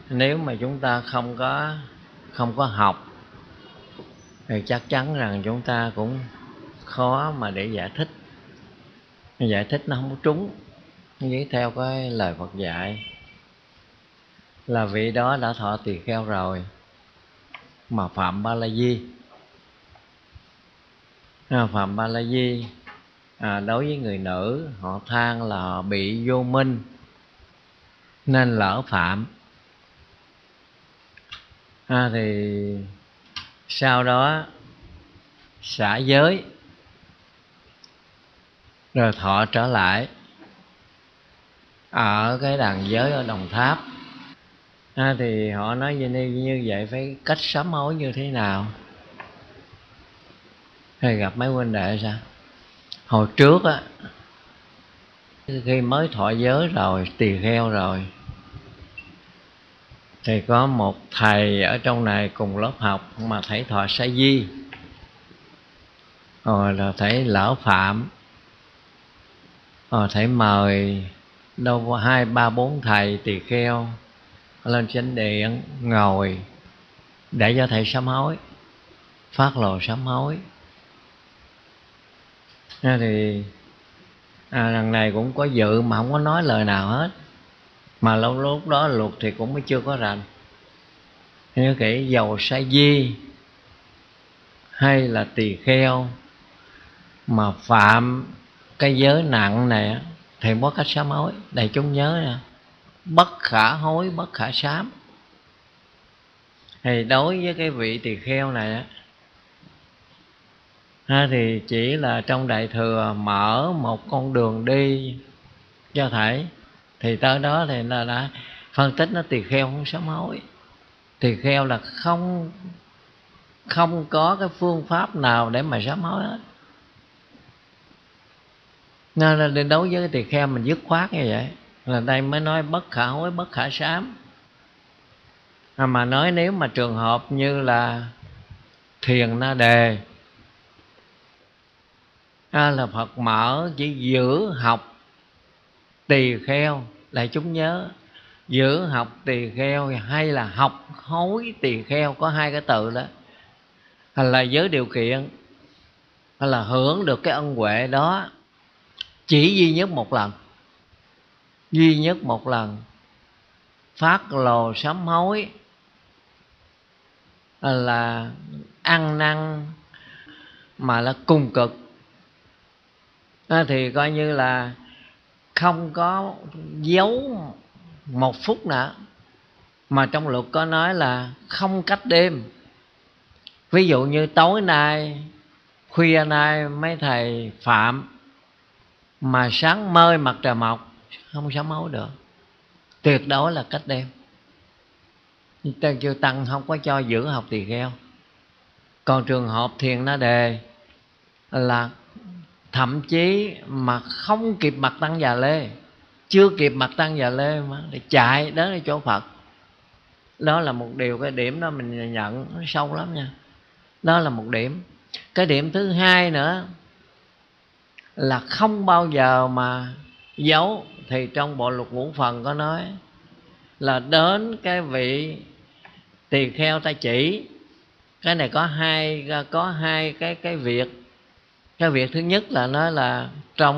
Nếu mà chúng ta không có học thì chắc chắn rằng chúng ta cũng khó mà để giải thích nó không có trúng với theo cái lời Phật dạy. Là vị đó đã thọ tỳ kheo rồi mà phạm ba la di. Phạm ba la di đối với người nữ, họ than là họ bị vô minh nên lỡ phạm. Thì sau đó xả giới rồi thọ trở lại ở cái đàn giới ở Đồng Tháp. Thì họ nói như vậy phải cách sám hối như thế nào? Thì gặp mấy huynh đệ sao? Hồi trước á, khi mới thọ giới rồi, tỳ kheo rồi, thì có một thầy ở trong này cùng lớp học mà thầy thọ sa di, rồi là thầy lỡ phạm, rồi thầy mời đâu có 2, 3, 4 thầy tỳ kheo lên chánh điện ngồi để cho thầy sám hối, phát lộ sám hối. Thì lần này cũng có dự mà không có nói lời nào hết, mà lúc đó luật thì cũng mới chưa có rành. Như kỹ dầu sa di hay là tỳ kheo mà phạm cái giới nặng này thì có cách sám hối. Đại chúng nhớ nè, bất khả hối bất khả sám. Thì đối với cái vị tỳ kheo này thì chỉ là trong Đại Thừa mở một con đường đi cho thảy, thì tới đó thì là đã phân tích nó tỳ kheo không sám hối. Tỳ kheo là không có cái phương pháp nào để mà sám hối hết. Nên là đối với cái tỳ kheo mình dứt khoát như vậy, là đây mới nói bất khả hối bất khả sám. Mà nói nếu mà trường hợp như là Thiền Na Đề là Phật mở chỉ giữ học tỳ kheo. Đại chúng nhớ, giữ học tỳ kheo hay là học hối tỳ kheo, có hai cái từ đó, hay là với điều kiện hay là hưởng được cái ân huệ đó chỉ duy nhất một lần, duy nhất một lần phát lồ sám hối, là ăn năn mà là cùng cực, thì coi như là không có giấu một phút nữa. Mà trong luật có nói là không cách đêm. Ví dụ như tối nay, khuya nay mấy thầy phạm mà sáng mơi mặt trời mọc không sám hối được, tuyệt đối là cách đêm. Chư Tăng không có cho giữ học tỳ kheo. Còn trường hợp Thiền Na Đề là thậm chí mà không kịp mặt Tăng Già Lê, chưa kịp mặt Tăng Già Lê mà để chạy đến chỗ Phật. Đó là một điều, cái điểm đó mình nhận nó sâu lắm nha. Đó là một điểm. Cái điểm thứ hai nữa là không bao giờ mà giấu. Thì trong bộ luật ngũ phần có nói là đến cái vị tỳ kheo ta chỉ. Cái này có hai cái việc. Cái việc thứ nhất là nói là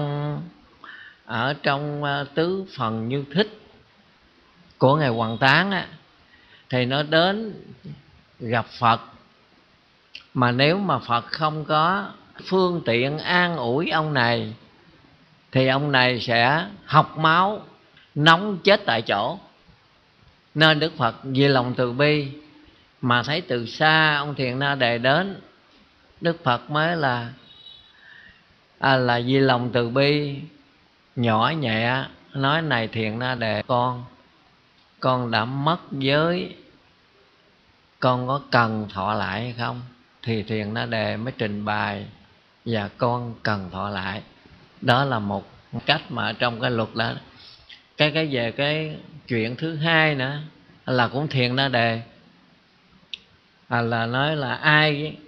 ở trong tứ phần Như Thích của ngài Hoằng Tán thì nó đến gặp Phật, mà nếu mà Phật không có phương tiện an ủi ông này thì ông này sẽ học máu nóng chết tại chỗ. Nên Đức Phật vì lòng từ bi mà thấy từ xa ông Thiền Na Đề đến, Đức Phật mới là vì lòng từ bi nhỏ nhẹ nói: này Thiền Na Đề, con đã mất giới, con có cần thọ lại hay không? Thì Thiền Na Đề mới trình bày và con cần thọ lại. Đó là một cách mà trong cái luật đó. Cái về cái chuyện thứ hai nữa là cũng Thiền Na Đề là nói là ai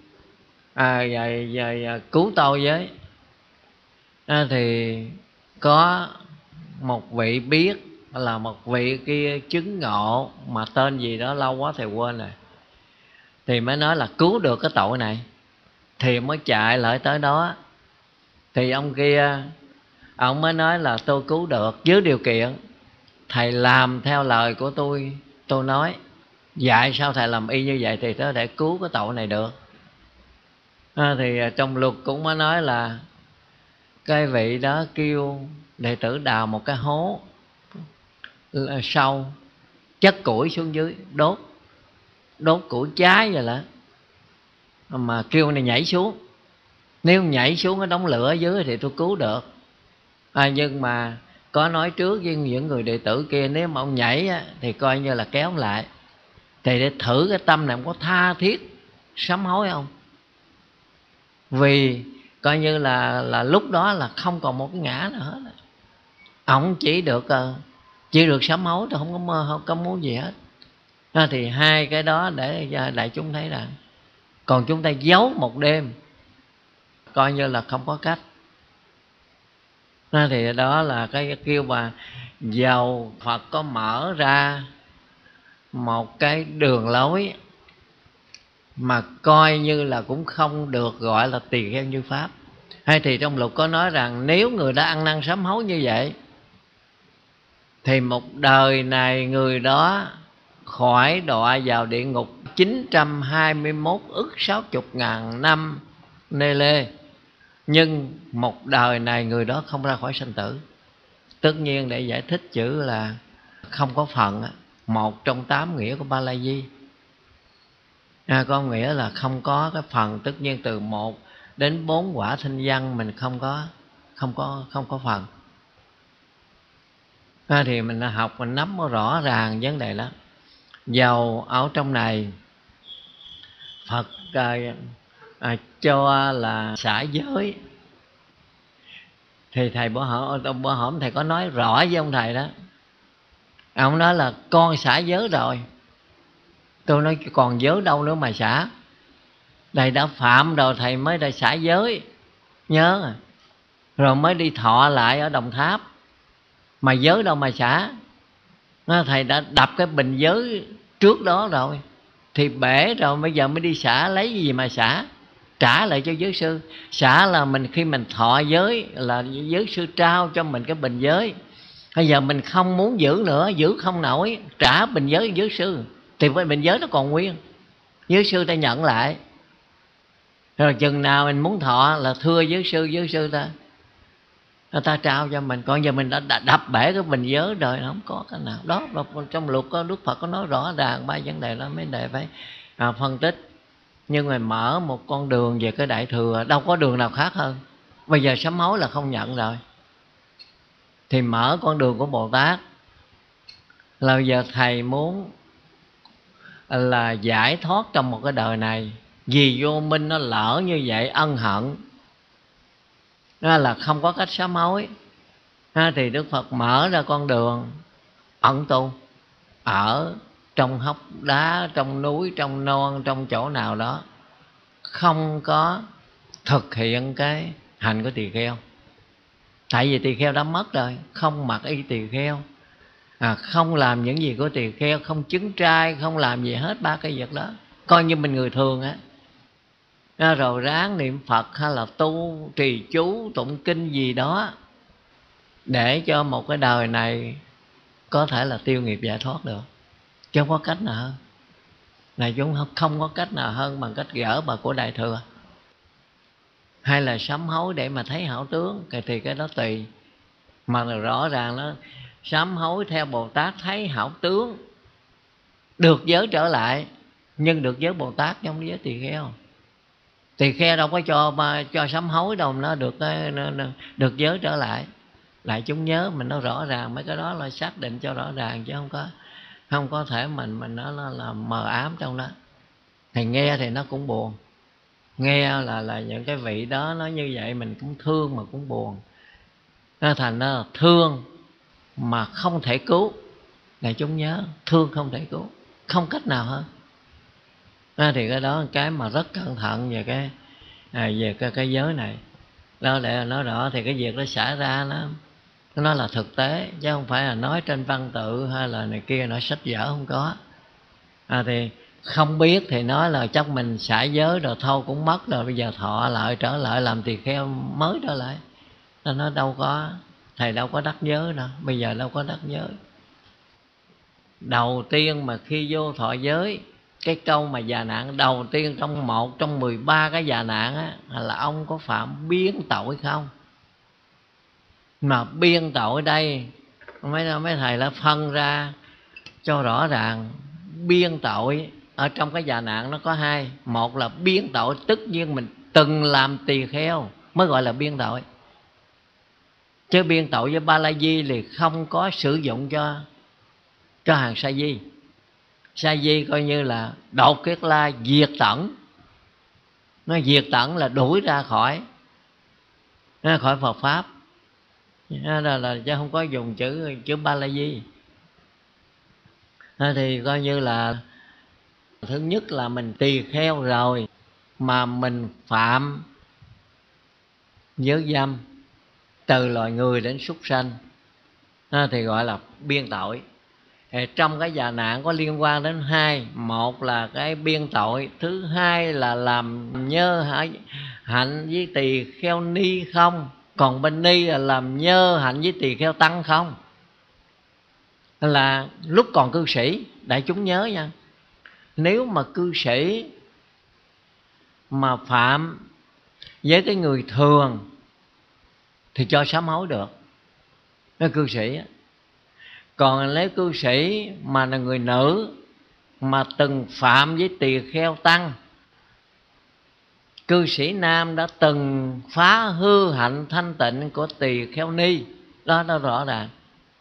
cứu tôi với. Thì có một vị biết là một vị kia chứng ngộ, mà tên gì đó lâu quá thầy quên rồi, thì mới nói là cứu được cái tội này, thì mới chạy lại tới đó. Thì ông kia ông mới nói là tôi cứu được dưới điều kiện thầy làm theo lời của tôi nói. Dạy sao thầy làm y như vậy thì có thể cứu cái tội này được. Thì trong luật cũng mới nói là cái vị đó kêu đệ tử đào một cái hố sâu, chất củi xuống dưới, đốt củi cháy vậy là, mà kêu này nhảy xuống. Nếu nhảy xuống cái đống lửa ở dưới thì tôi cứu được. Nhưng mà có nói trước với những người đệ tử kia, nếu mà ông nhảy á, thì coi như là kéo lại. Thì để thử cái tâm này ông có tha thiết sám hối không. Vì coi như là lúc đó là không còn một cái ngã nào hết. Ông chỉ được sám hối, tôi không có muốn gì hết. Thì hai cái đó để đại chúng thấy rằng, còn chúng ta giấu một đêm coi như là không có cách. Thì đó là cái kêu mà dầu Phật có mở ra một cái đường lối mà coi như là cũng không được gọi là tỳ kheo như pháp. Hay thì trong luật có nói rằng nếu người đã ăn năn sám hối như vậy thì một đời này người đó khỏi đọa vào địa ngục 921 ức 60 ngàn năm nê lê, nhưng một đời này người đó không ra khỏi sanh tử. Tất nhiên để giải thích chữ là không có phần, một trong 8 nghĩa của Ba La Di. Có nghĩa là không có cái phần. Tất nhiên từ 1 đến 4 quả thanh văn mình không có phần. Thì mình học mình nắm rõ ràng vấn đề đó. Dầu ở trong này Phật cho là xả giới, thì thầy bữa hổm thầy có nói rõ với ông thầy đó. Ông nói là con xả giới rồi. Tôi nói còn giới đâu nữa mà xả. Thầy đã phạm rồi thầy mới đã xả giới, nhớ rồi mới đi thọ lại ở Đồng Tháp, mà giới đâu mà xả. Thầy đã đập cái bình giới trước đó rồi thì bể rồi, bây giờ mới đi xả. Lấy gì mà xả? Trả lại cho giới sư. Xả là khi mình thọ giới là giới sư trao cho mình cái bình giới. Bây giờ mình không muốn giữ nữa, giữ không nổi, trả bình giới giới sư thì cái bình giới nó còn nguyên, giới sư ta nhận lại. Rồi chừng nào mình muốn thọ là thưa giới sư ta trao cho mình. Còn giờ mình đã đập bể cái bình giới rồi, nó không có cái nào đó. Và trong luật có Đức Phật có nói rõ ràng ba vấn đề đó, mấy đề phải phân tích. Nhưng mà mở một con đường về cái Đại Thừa, đâu có đường nào khác hơn. Bây giờ sám hối là không nhận rồi, thì mở con đường của Bồ Tát. Là bây giờ thầy muốn là giải thoát trong một cái đời này, vì vô minh nó lỡ như vậy, ân hận là không có cách sám hối. Thì Đức Phật mở ra con đường ẩn tu, ở trong hốc đá, trong núi, trong non, trong chỗ nào đó, không có thực hiện cái hành của tỳ kheo. Tại vì tỳ kheo đã mất rồi, không mặc y tỳ kheo, không làm những gì của tỳ kheo, không chứng trai, không làm gì hết ba cái việc đó, coi như mình người thường á. Rồi ráng niệm Phật hay là tu trì chú tụng kinh gì đó, để cho một cái đời này có thể là tiêu nghiệp giải thoát được. Chứ không có cách nào hơn. Này chúng không có cách nào hơn bằng cách gỡ bà của Đại Thừa. Hay là sám hối để mà thấy hảo tướng, thì cái đó tùy. Mà rõ ràng nó sám hối theo Bồ Tát thấy hảo tướng, được giới trở lại, nhưng được giới Bồ Tát chứ không giới tỳ kheo. Tỳ kheo đâu có cho sám hối đâu, nó được giới trở lại. Lại chúng nhớ mình nói rõ ràng mấy cái đó là xác định cho rõ ràng, chứ không có thể mình nói là mờ ám trong đó. Thầy nghe thì nó cũng buồn, nghe là những cái vị đó nói như vậy mình cũng thương mà cũng buồn. Nó thành nó thương mà không thể cứu. Này chúng nhớ, thương không thể cứu, không cách nào hơn. Thì cái đó là cái mà rất cẩn thận về cái giới này đó. Để nói rõ thì cái việc nó xảy ra nó là thực tế chứ không phải là nói trên văn tự hay là này kia, nói sách vở không có. Thì không biết thì nói là chắc mình xả giới rồi thôi cũng mất rồi, bây giờ thọ lại trở lại làm tỳ kheo mới trở lại. Nó đâu có, thầy đâu có đắc giới đâu, bây giờ đâu có đắc giới. Đầu tiên mà khi vô thọ giới, cái câu mà già nạn đầu tiên trong 1 trong 13 cái già nạn á, là ông có phạm biên tội không? Mà biên tội đây mấy thầy đã phân ra cho rõ ràng. Biên tội ở trong cái già nạn nó có hai. Một là biên tội tất nhiên mình từng làm tỳ kheo mới gọi là biên tội, chứ biên tội với ba la di thì không có sử dụng cho hàng sa di. Sa di coi như là đột kiết la, diệt tận. Nó diệt tận là đuổi ra khỏi Phật pháp. Là chứ không có dùng chữ ba la di. Thì coi như là thứ nhất là mình tỳ kheo rồi mà mình phạm giới dâm từ loài người đến súc sanh, thì gọi là biên tội. Trong cái già nạn có liên quan đến hai. Một là cái biên tội, thứ hai là làm nhơ hạnh với tỳ kheo ni không. Còn bên ni là làm nhơ hạnh với tỳ kheo tăng không. Là lúc còn cư sĩ, đại chúng nhớ nha, nếu mà cư sĩ mà phạm với cái người thường thì cho sám hối được, nó cư sĩ. Còn nếu cư sĩ mà là người nữ mà từng phạm với tỳ kheo tăng, cư sĩ nam đã từng phá hư hạnh thanh tịnh của tỳ kheo ni, đó nó rõ ràng.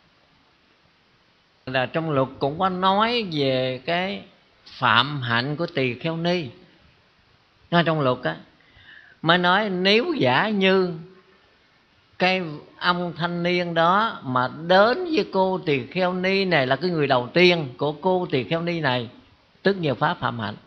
Là trong luật cũng có nói về cái phạm hạnh của tỳ kheo ni. Nó trong luật á mới nói nếu giả như cái ông thanh niên đó mà đến với cô tỳ kheo ni này là cái người đầu tiên của cô tỳ kheo ni này, tức nhiều pháp phạm hạnh,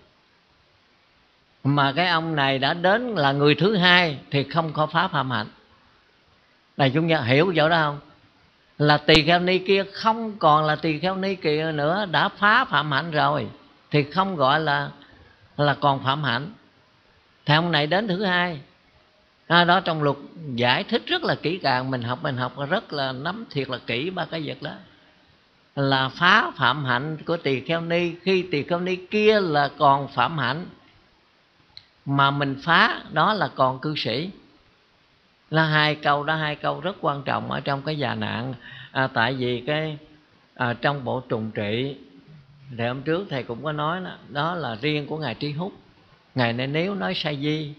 mà cái ông này đã đến là người thứ hai thì không có pháp phạm hạnh. Này chúng ta hiểu chỗ đó không? Là tỳ kheo ni kia không còn là tỳ kheo ni kia nữa, đã phá phạm hạnh rồi thì không gọi là còn phạm hạnh. Thì ông này đến thứ hai. Đó trong luật giải thích rất là kỹ càng, mình học rất là nắm thiệt là kỹ ba cái việc đó. Là phá phạm hạnh của tỳ kheo ni khi tỳ kheo ni kia là còn phạm hạnh, mà mình phá đó là còn cư sĩ. Là hai câu đó, hai câu rất quan trọng ở trong cái già nạn. Tại vì cái trong bộ trùng trị thì hôm trước thầy cũng có nói đó là riêng của ngài Trí Húc. Ngài này nếu nói sa di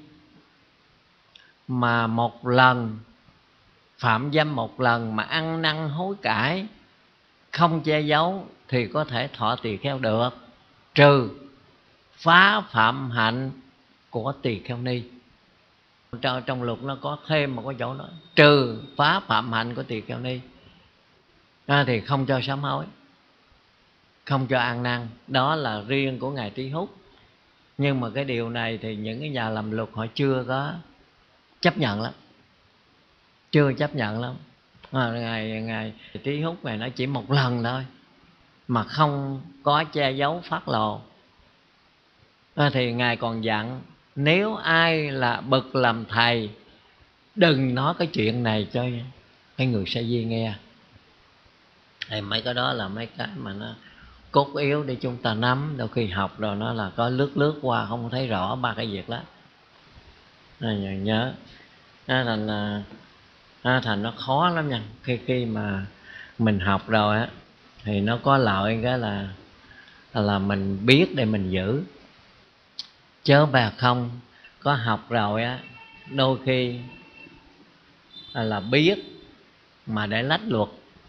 mà một lần phạm dâm, một lần mà ăn năn hối cải không che giấu thì có thể thọ tỳ kheo được, trừ phá phạm hạnh của tỳ kheo ni. Trong luật nó có thêm một cái chỗ đó, trừ phá phạm hạnh của tỳ kheo ni thì không cho sám hối, không cho ăn năn. Đó là riêng của ngài Trí Húc. Nhưng mà cái điều này thì những cái nhà làm luật họ chưa có chấp nhận lắm, chưa chấp nhận lắm. Ngài Trí Húc này nó chỉ một lần thôi mà không có che giấu phát lộ. Thì ngài còn dặn nếu ai là bậc làm thầy đừng nói cái chuyện này cho cái người sa di nghe. Thì mấy cái đó là mấy cái mà nó cốt yếu để chúng ta nắm. Đôi khi học rồi nó là có lướt qua không thấy rõ ba cái việc đó. Nhớ thành nó khó lắm nha. Khi mà mình học rồi á thì nó có lợi cái là mình biết để mình giữ, chớ bà không có học rồi á đôi khi là biết mà để lách luật.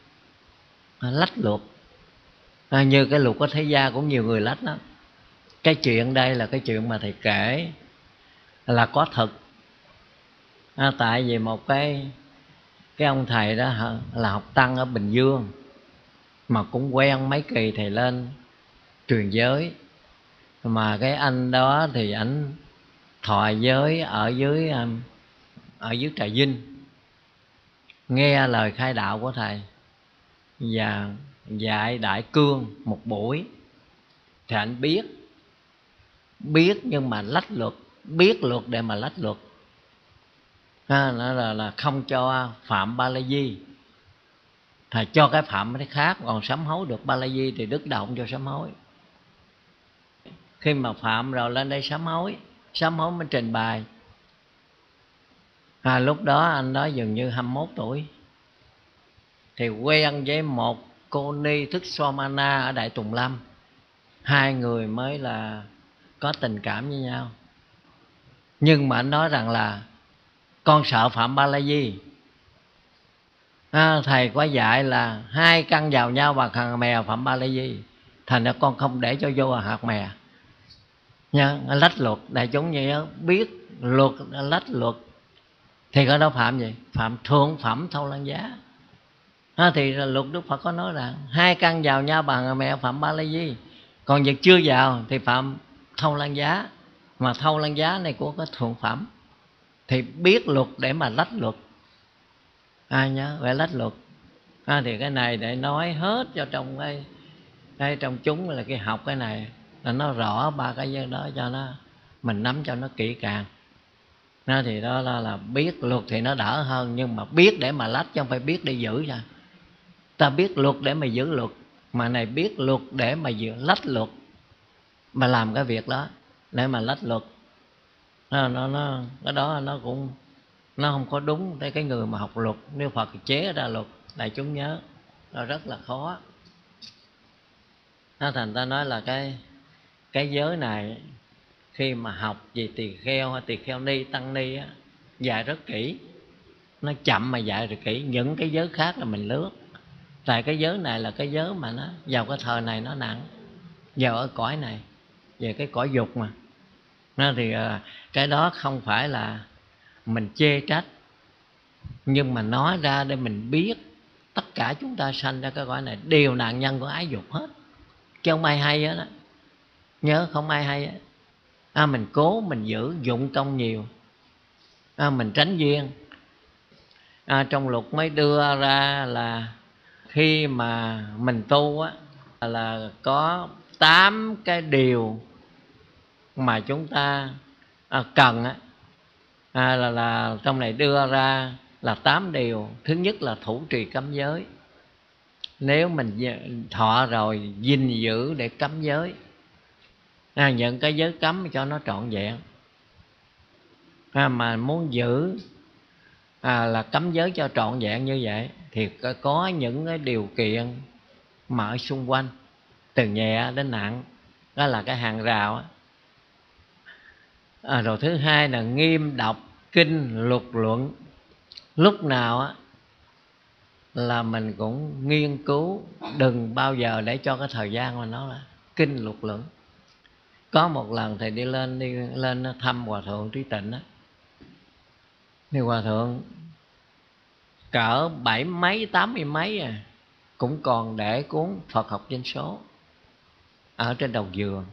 Như cái luật của thế gia cũng nhiều người lách lắm. Cái chuyện đây là cái chuyện mà thầy kể là có thật. Tại vì một cái ông thầy đó là học tăng ở Bình Dương, mà cũng quen mấy kỳ thầy lên truyền giới. Mà cái anh đó thì ảnh thọ giới ở dưới Trà Vinh. nghe lời khai đạo của thầy và dạy Đại Cương một buổi, thì anh biết nhưng mà lách luật, biết luật để mà lách luật. Nó là không cho phạm Ba La Di, thầy cho cái phạm cái khác, còn sám hối được Ba La Di thì Đức Đạo không cho sám hối. Khi mà phạm rồi lên đây sám hối mới trình bày. Lúc đó anh đó dường như 21 tuổi, thì quen với một cô ni Thức Somana ở Đại Tùng Lâm. Hai người mới là có tình cảm với nhau. Nhưng mà anh nói rằng là con sợ phạm Ba La Di. Thầy có dạy là hai căn vào nhau bằng hạt mè phạm Ba La Di, thành ra con không để cho vô hạt mè nha. Lách luật, đại chúng như đó, biết luật lách luật thì có đó phạm gì? Phạm thượng phẩm thâu lăng giá. Thì luật Đức Phật có nói là hai căn vào nhau bằng hạt mè phạm Ba La Di, còn việc chưa vào thì phạm thâu lăng giá. Mà thâu lăng giá này của cái thượng phẩm, thì biết luật để mà lách luật. Ai nhớ phải lách luật. Thì cái này để nói hết cho trong cái trong chúng là cái học cái này là nó rõ ba cái giới đó, cho nó mình nắm cho nó kỹ càng. Thì đó là biết luật thì nó đỡ hơn, nhưng mà biết để mà lách chứ không phải biết để giữ ra. Ta biết luật để mà giữ luật, mà này biết luật để mà lách luật, mà làm cái việc đó để mà lách luật. Nó cái đó nó cũng nó không có đúng tới cái người mà học luật. Nếu Phật chế ra luật, đại chúng nhớ, nó rất là khó. Thành ta nói là cái giới này khi mà học về tỳ kheo hay tỳ kheo ni, tăng ni á, dạy rất kỹ. Nó chậm mà dạy rất kỹ. Những cái giới khác là mình lướt. Tại cái giới này là cái giới mà nó vào cái thời này nó nặng, vào ở cõi này, về cái cõi dục mà. Thì cái đó không phải là mình chê trách, nhưng mà nói ra để mình biết tất cả chúng ta sanh ra cái cõi này đều nạn nhân của ái dục hết, chứ không ai hay hết đó. Nhớ không ai hay hết. Mình cố mình giữ dụng công nhiều, mình tránh duyên. Trong luật mới đưa ra là khi mà mình tu á, là có 8 cái điều mà chúng ta cần á. Là trong này đưa ra là 8 điều. Thứ nhất là thủ trì cấm giới. Nếu mình thọ rồi gìn giữ để cấm giới, những cái giới cấm cho nó trọn vẹn. Mà muốn giữ là cấm giới cho trọn vẹn như vậy thì có những cái điều kiện mà ở xung quanh, từ nhẹ đến nặng, đó là cái hàng rào. Rồi thứ hai là nghiêm đọc kinh luật luận. Lúc nào là mình cũng nghiên cứu, đừng bao giờ để cho cái thời gian mà nó là kinh luật luận. Có một lần thầy đi lên thăm Hòa Thượng Trí Tịnh á, thì Hòa Thượng cỡ 70 mấy 80 mấy cũng còn để cuốn Phật học danh số ở trên đầu giường.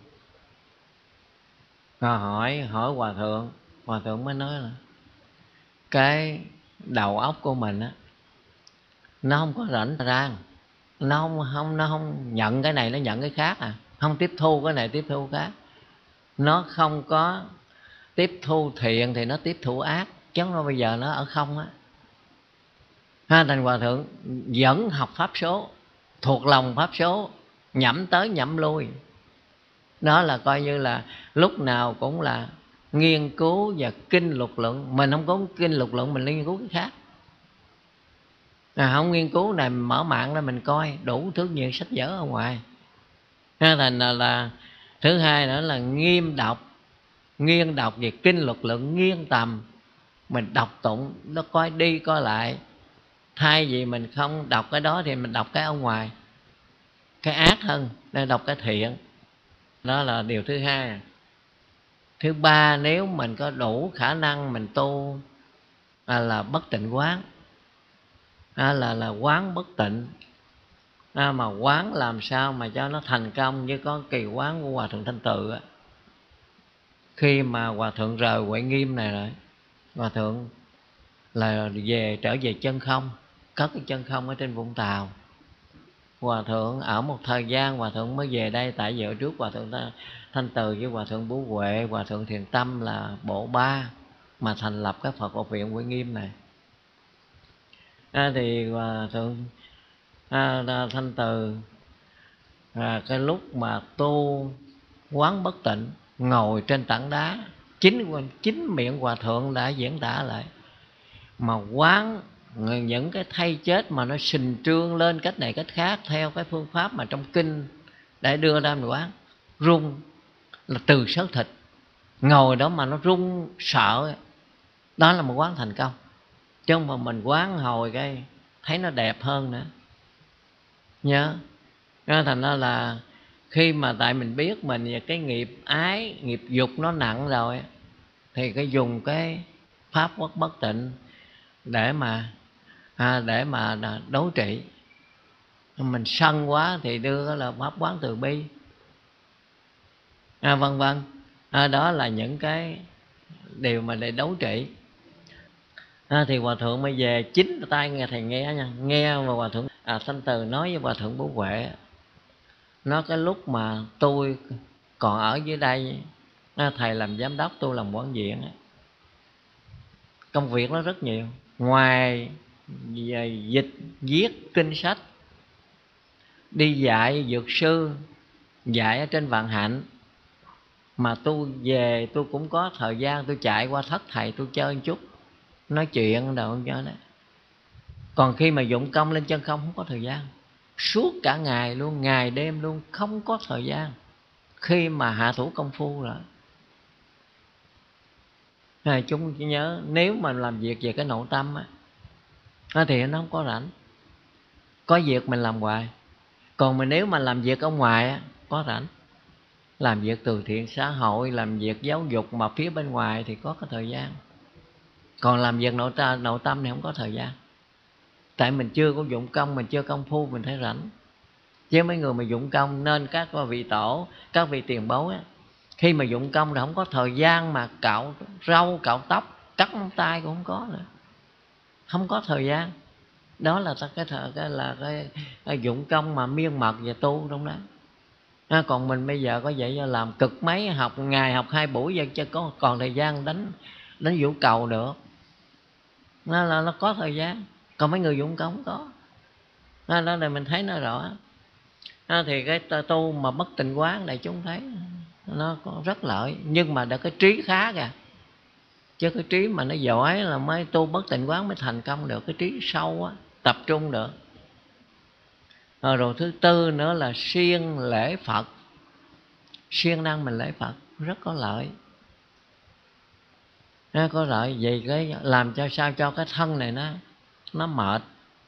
Rồi hỏi Hòa Thượng mới nói là cái đầu óc của mình á, nó không có rảnh rang, nó không nhận cái này, nó nhận cái khác, không tiếp thu cái này tiếp thu khác. Nó không có tiếp thu thiện thì nó tiếp thu ác, chứ không bây giờ nó ở không á. Thành Hòa Thượng vẫn học pháp số, thuộc lòng pháp số, nhẩm tới nhẩm lui. Đó là coi như là lúc nào cũng là nghiên cứu và kinh luật luận. Mình không có kinh luật luận, mình nghiên cứu cái khác. Không nghiên cứu này, mình mở mạng ra mình coi đủ thứ nhiều sách vở ở ngoài. Thành là thứ hai nữa là nghiên đọc về kinh luật luận, nghiên tầm. Mình đọc tụng, nó coi đi coi lại. Thay vì mình không đọc cái đó thì mình đọc cái ở ngoài, cái ác hơn, nên đọc cái thiện. Đó là điều thứ hai. Thứ ba, nếu mình có đủ khả năng mình tu là bất tịnh quán, là quán bất tịnh. Mà quán làm sao mà cho nó thành công, như có kỳ quán của Hòa Thượng Thanh Tự á. Khi mà Hòa Thượng rời Huệ Nghiêm này rồi, Hòa Thượng là trở về chân không, cất cái chân không ở trên Vũng Tàu. Hòa thượng ở một thời gian, hòa thượng mới về đây. Tại vì ở trước hòa thượng Thanh Từ với hòa thượng Bố Huệ, hòa thượng Thiền Tâm là bộ ba mà thành lập cái Phật học viện Huệ Nghiêm này. Thì hòa thượng Thanh Từ cái lúc mà tu quán bất tịnh, ngồi trên tảng đá, chính miệng hòa thượng đã diễn tả lại, mà quán những cái thây chết mà nó sình trương lên cách này cách khác theo cái phương pháp mà trong kinh để đưa ra mình quán, rung là từ xớ thịt, ngồi đó mà nó rung sợ, đó là một quán thành công. Chứ không mà mình quán hồi cái thấy nó đẹp hơn nữa. Nhớ thành ra là khi mà tại mình biết mình cái nghiệp ái, nghiệp dục nó nặng rồi, thì cái dùng cái pháp quất bất tịnh để mà đối trị. Mình sân quá thì đưa là pháp quán từ bi, vân vân. Đó là những cái điều mà để đấu trị. Thì hòa thượng mới về chính tay nghe thầy nghe nha, nghe mà hòa thượng Thanh Từ nói với hòa thượng Bố Huệ, nó cái lúc mà tôi còn ở dưới đây, thầy làm giám đốc, tôi làm quản viện, công việc nó rất nhiều, ngoài dịch viết kinh sách, đi dạy dược sư, dạy ở trên Vạn Hạnh, mà tôi về tôi cũng có thời gian tôi chạy qua thất thầy tôi chơi một chút, nói chuyện đâu cho đấy. Còn khi mà dụng công lên chân không, không có thời gian, suốt cả ngày luôn, ngày đêm luôn, không có thời gian. Khi mà hạ thủ công phu rồi, chúng chỉ nhớ nếu mà làm việc về cái nội tâm thì nó không có rảnh, có việc mình làm hoài. Còn mà nếu mà làm việc ở ngoài có rảnh, làm việc từ thiện xã hội, làm việc giáo dục mà phía bên ngoài thì có cái thời gian. Còn làm việc nội tâm thì không có thời gian. Tại mình chưa có dụng công, mình chưa công phu, mình thấy rảnh. Chứ mấy người mà dụng công, nên các vị tổ, các vị tiền bối khi mà dụng công là không có thời gian mà cạo râu, cạo tóc, cắt móng tay cũng không có nữa, không có thời gian. Đó là cái dụng công mà miên mật về tu trong đó. Còn mình bây giờ có vậy làm cực mấy, học ngày học 2 buổi giờ chứ có còn thời gian đánh vũ cầu được. Nó có thời gian. Còn mấy người dụng công không có. Đó là mình thấy nó rõ. Thì cái tu mà bất tịnh quán này chúng thấy nó có rất lợi, nhưng mà đã cái trí khá kìa. Chứ cái trí mà nó giỏi là mới tu bất tịnh quán mới thành công được, cái trí sâu tập trung được. Rồi thứ tư nữa là siêng lễ Phật, siêng năng mình lễ Phật rất có lợi. Có lợi vì cái làm cho sao cho cái thân này nó mệt.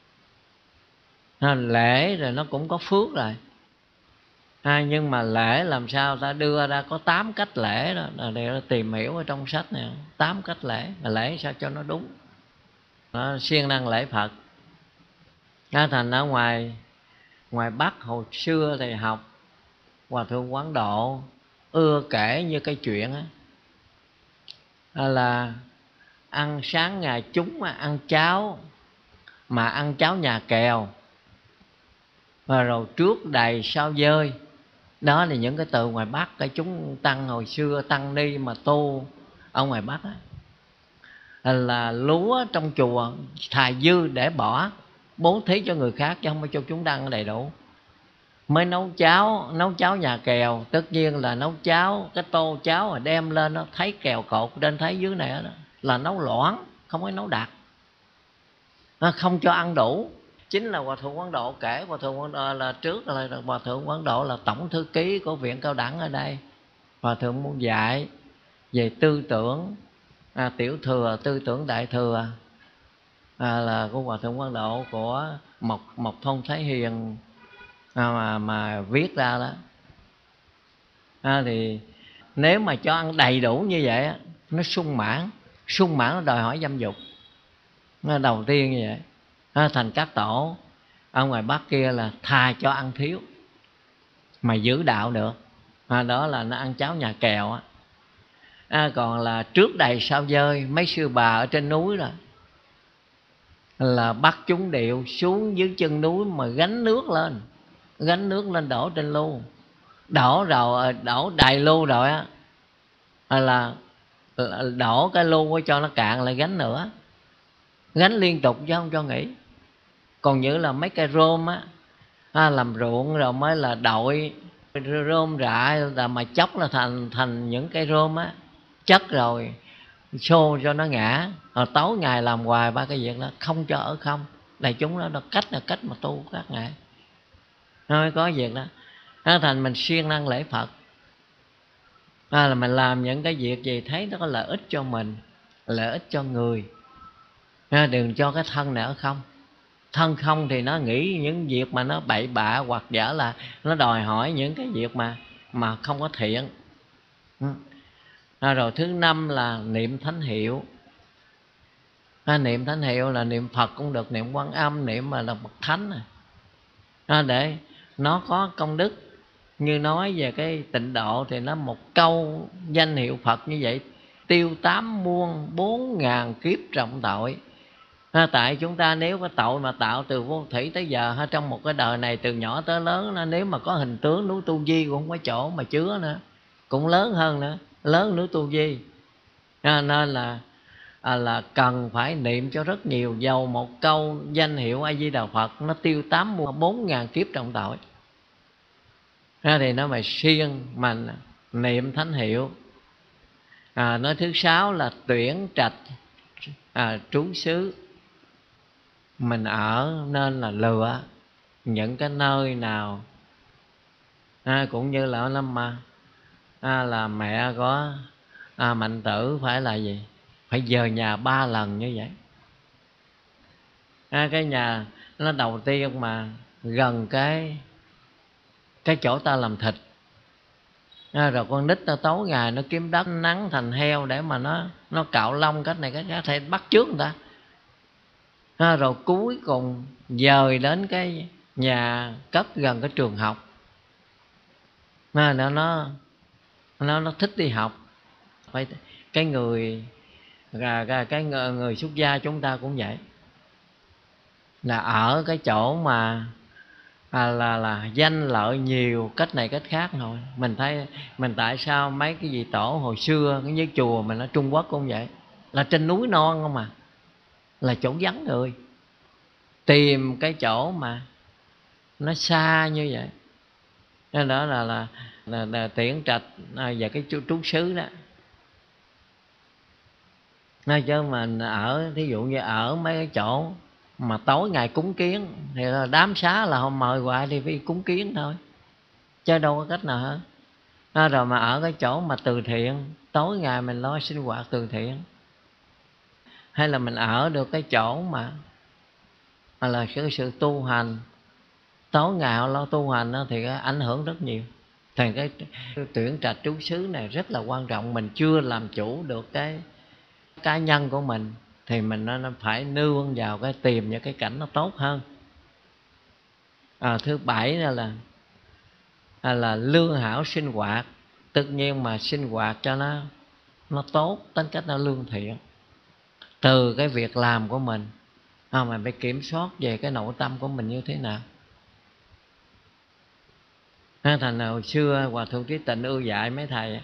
Lễ rồi nó cũng có phước rồi. Nhưng mà lễ làm sao ta đưa ra có 8 cách lễ đó, để tìm hiểu ở trong sách này, 8 cách lễ, mà lễ sao cho nó đúng. Siêng năng lễ Phật. Thành ở ngoài Bắc hồi xưa thì học Hòa thượng Quán Độ ưa kể như cái chuyện là ăn sáng ngày chúng ăn cháo, mà ăn cháo nhà kèo, và rồi trước đầy sau dơi. Đó là những cái từ ngoài Bắc. Cái chúng tăng hồi xưa, tăng ni mà tu ở ngoài Bắc là lúa trong chùa thà dư để bỏ, bố thí cho người khác, chứ không có cho chúng ăn đầy đủ. Mới nấu cháo nhà kèo, tất nhiên là nấu cháo, cái tô cháo mà đem lên nó thấy kèo cột trên thấy dưới này đó, là nấu loãng, không có nấu đặc, nó không cho ăn đủ. Chính là Hòa thượng Quán Độ kể. Hòa thượng Quán Độ là trước là Hòa thượng Quán Độ là tổng thư ký của viện cao đẳng ở đây. Hòa thượng muốn dạy về tư tưởng tiểu thừa, tư tưởng đại thừa là của Hòa thượng Quán Độ, của Mộc Thôn Thái Hiền mà viết ra đó. Thì nếu mà cho ăn đầy đủ như vậy nó sung mãn nó đòi hỏi dâm dục. Nó đầu tiên như vậy. Thành các tổ ở ngoài Bắc kia là thà cho ăn thiếu mà giữ đạo được. Đó là nó ăn cháo nhà kèo còn là trước đầy sau dơi. Mấy sư bà ở trên núi rồi là bắt chúng điệu xuống dưới chân núi mà gánh nước lên đổ trên lu. Đổ rồi, đổ đầy lu rồi á, là đổ cái lu cho nó cạn lại gánh nữa, gánh liên tục chứ không cho nghỉ. Còn như là mấy cây rôm á, làm ruộng rồi mới là đội rôm rạ là mà chốc là thành những cây rôm á, chất rồi xô cho nó ngã. Rồi tối ngày làm hoài ba cái việc đó, không cho ở không. Đại chúng đó là cách mà tu các ngày mới có việc đó. Thành mình siêng năng lễ Phật, là mình làm những cái việc gì thấy nó có lợi ích cho mình, lợi ích cho người. Đừng cho cái thân này ở không. Thân không thì nó nghĩ những việc mà nó bậy bạ, hoặc giả là nó đòi hỏi những cái việc mà không có thiện. Rồi thứ năm là niệm thánh hiệu. Niệm thánh hiệu là niệm Phật cũng được, niệm Quan Âm, niệm mà là bậc thánh để nó có công đức. Như nói về cái tịnh độ thì nó một câu danh hiệu Phật như vậy tiêu 8 muôn 4.000 kiếp trọng tội. Tại chúng ta nếu có tội mà tạo từ vô thủy tới giờ, trong một cái đời này từ nhỏ tới lớn, nếu mà có hình tướng núi Tu Di cũng không có chỗ mà chứa nữa, cũng lớn hơn nữa, lớn núi Tu Di. Nên là cần phải niệm cho rất nhiều, dầu một câu danh hiệu A Di Đà Phật nó tiêu 8 muôn 4.000 kiếp trọng tội. Thì nó mà siêng mà niệm thánh hiệu. Nói thứ sáu là tuyển trạch trú xứ. Mình ở nên là lựa những cái nơi nào cũng như là năm mà là mẹ có Mạnh Tử phải là gì, phải dời nhà 3 lần như vậy. Cái nhà nó đầu tiên mà gần cái chỗ ta làm thịt. Rồi con nít ta tối ngày nó kiếm đất nắng thành heo để mà nó cạo lông cách này cách khác, thì bắt chước người ta. Rồi cuối cùng dời đến cái nhà cất gần cái trường học. Nó thích đi học. Phải cái người xuất gia chúng ta cũng vậy, là ở cái chỗ mà là danh lợi nhiều cách này cách khác thôi. Mình thấy mình tại sao mấy cái vị tổ hồi xưa cái với chùa mình ở Trung Quốc cũng vậy, là trên núi non không mà, là chỗ vắng người, tìm cái chỗ mà nó xa như vậy. Nên đó là tuyển trạch về cái trú xứ đó. Nói chứ mình ở, thí dụ như ở mấy cái chỗ mà tối ngày cúng kiến thì là đám xá là không mời hoài thì phải cúng kiến thôi, chứ đâu có cách nào hơn. Rồi mà ở cái chỗ mà từ thiện, tối ngày mình lo sinh hoạt từ thiện. Hay là mình ở được cái chỗ mà là sự tu hành, tối ngày họ lo tu hành đó, thì ảnh hưởng rất nhiều. Thì cái tuyển trạch trú xứ này rất là quan trọng. Mình chưa làm chủ được cái cá nhân của mình thì mình nó phải nương vào cái tìm những cái cảnh nó tốt hơn. Thứ bảy là lương hảo sinh hoạt. Tất nhiên mà sinh hoạt cho nó tốt, tính cách nó lương thiện. Từ cái việc làm của mình mình phải kiểm soát về cái nội tâm của mình như thế nào. Thành hồi xưa Hòa Thượng Trí Tịnh ưu dạy mấy thầy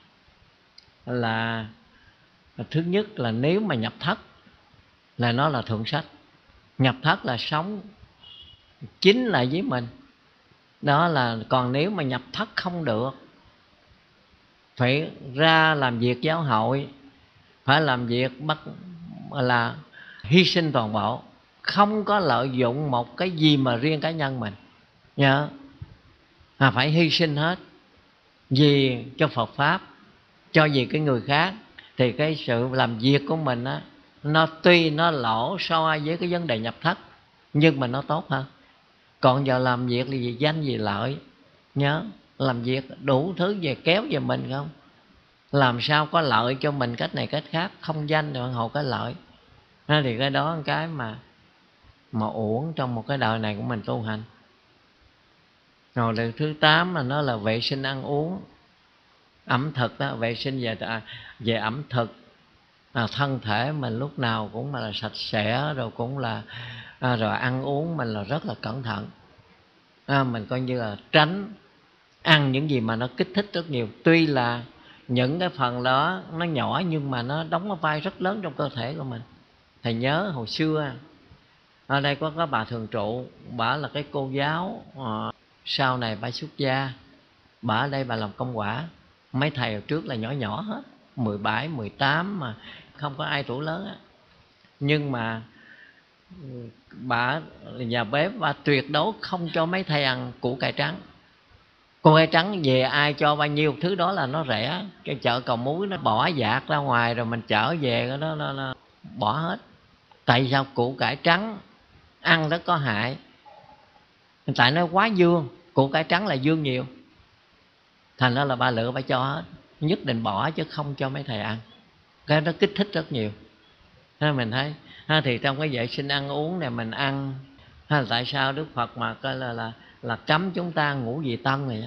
là thứ nhất là nếu mà nhập thất là nó là thượng sách. Nhập thất là sống chính lại với mình đó. Là còn nếu mà nhập thất không được, phải ra làm việc giáo hội, phải làm việc bắt là hy sinh toàn bộ, không có lợi dụng một cái gì mà riêng cá nhân mình nhớ. Phải hy sinh hết vì cho Phật Pháp, cho vì cái người khác. Thì cái sự làm việc của mình nó tuy nó lỗ so với cái vấn đề nhập thất, nhưng mà nó tốt hơn. Còn giờ làm việc là vì danh vì lợi, nhớ làm việc đủ thứ về kéo về mình không, làm sao có lợi cho mình cách này cách khác, không danh rồi hầu cái lợi. Thì cái đó là cái mà uổng trong một cái đời này của mình tu hành. Rồi điều thứ 8 là nó là vệ sinh ăn uống, ẩm thực đó, vệ sinh về ẩm thực. thân thể mình lúc nào cũng là sạch sẽ, rồi cũng là rồi ăn uống mình là rất là cẩn thận. Mình coi như là tránh ăn những gì mà nó kích thích rất nhiều. Tuy là những cái phần đó nó nhỏ nhưng mà nó đóng một vai rất lớn trong cơ thể của mình. Thầy nhớ hồi xưa ở đây có cái bà thường trụ, bà là cái cô giáo, sau này bà xuất gia. Bà ở đây bà làm công quả. Mấy thầy hồi trước là nhỏ nhỏ hết, 17, 18 mà không có ai tuổi lớn á. Nhưng mà bà nhà bếp, bà tuyệt đối không cho mấy thầy ăn củ cải trắng. Củ cải trắng về ai cho bao nhiêu thứ đó là nó rẻ. Cái chợ Cầu Muối nó bỏ dạt ra ngoài rồi mình chở về cái đó nó bỏ hết. Tại sao? Củ cải trắng ăn rất có hại. Tại nó quá dương, củ cải trắng là dương nhiều. Thành ra là bà lựa bà cho hết, nhất định bỏ chứ không cho mấy thầy ăn. Cái đó kích thích rất nhiều. Nên mình thấy thì trong cái vệ sinh ăn uống này mình ăn, tại sao Đức Phật mà coi là cấm chúng ta ngũ vị tân này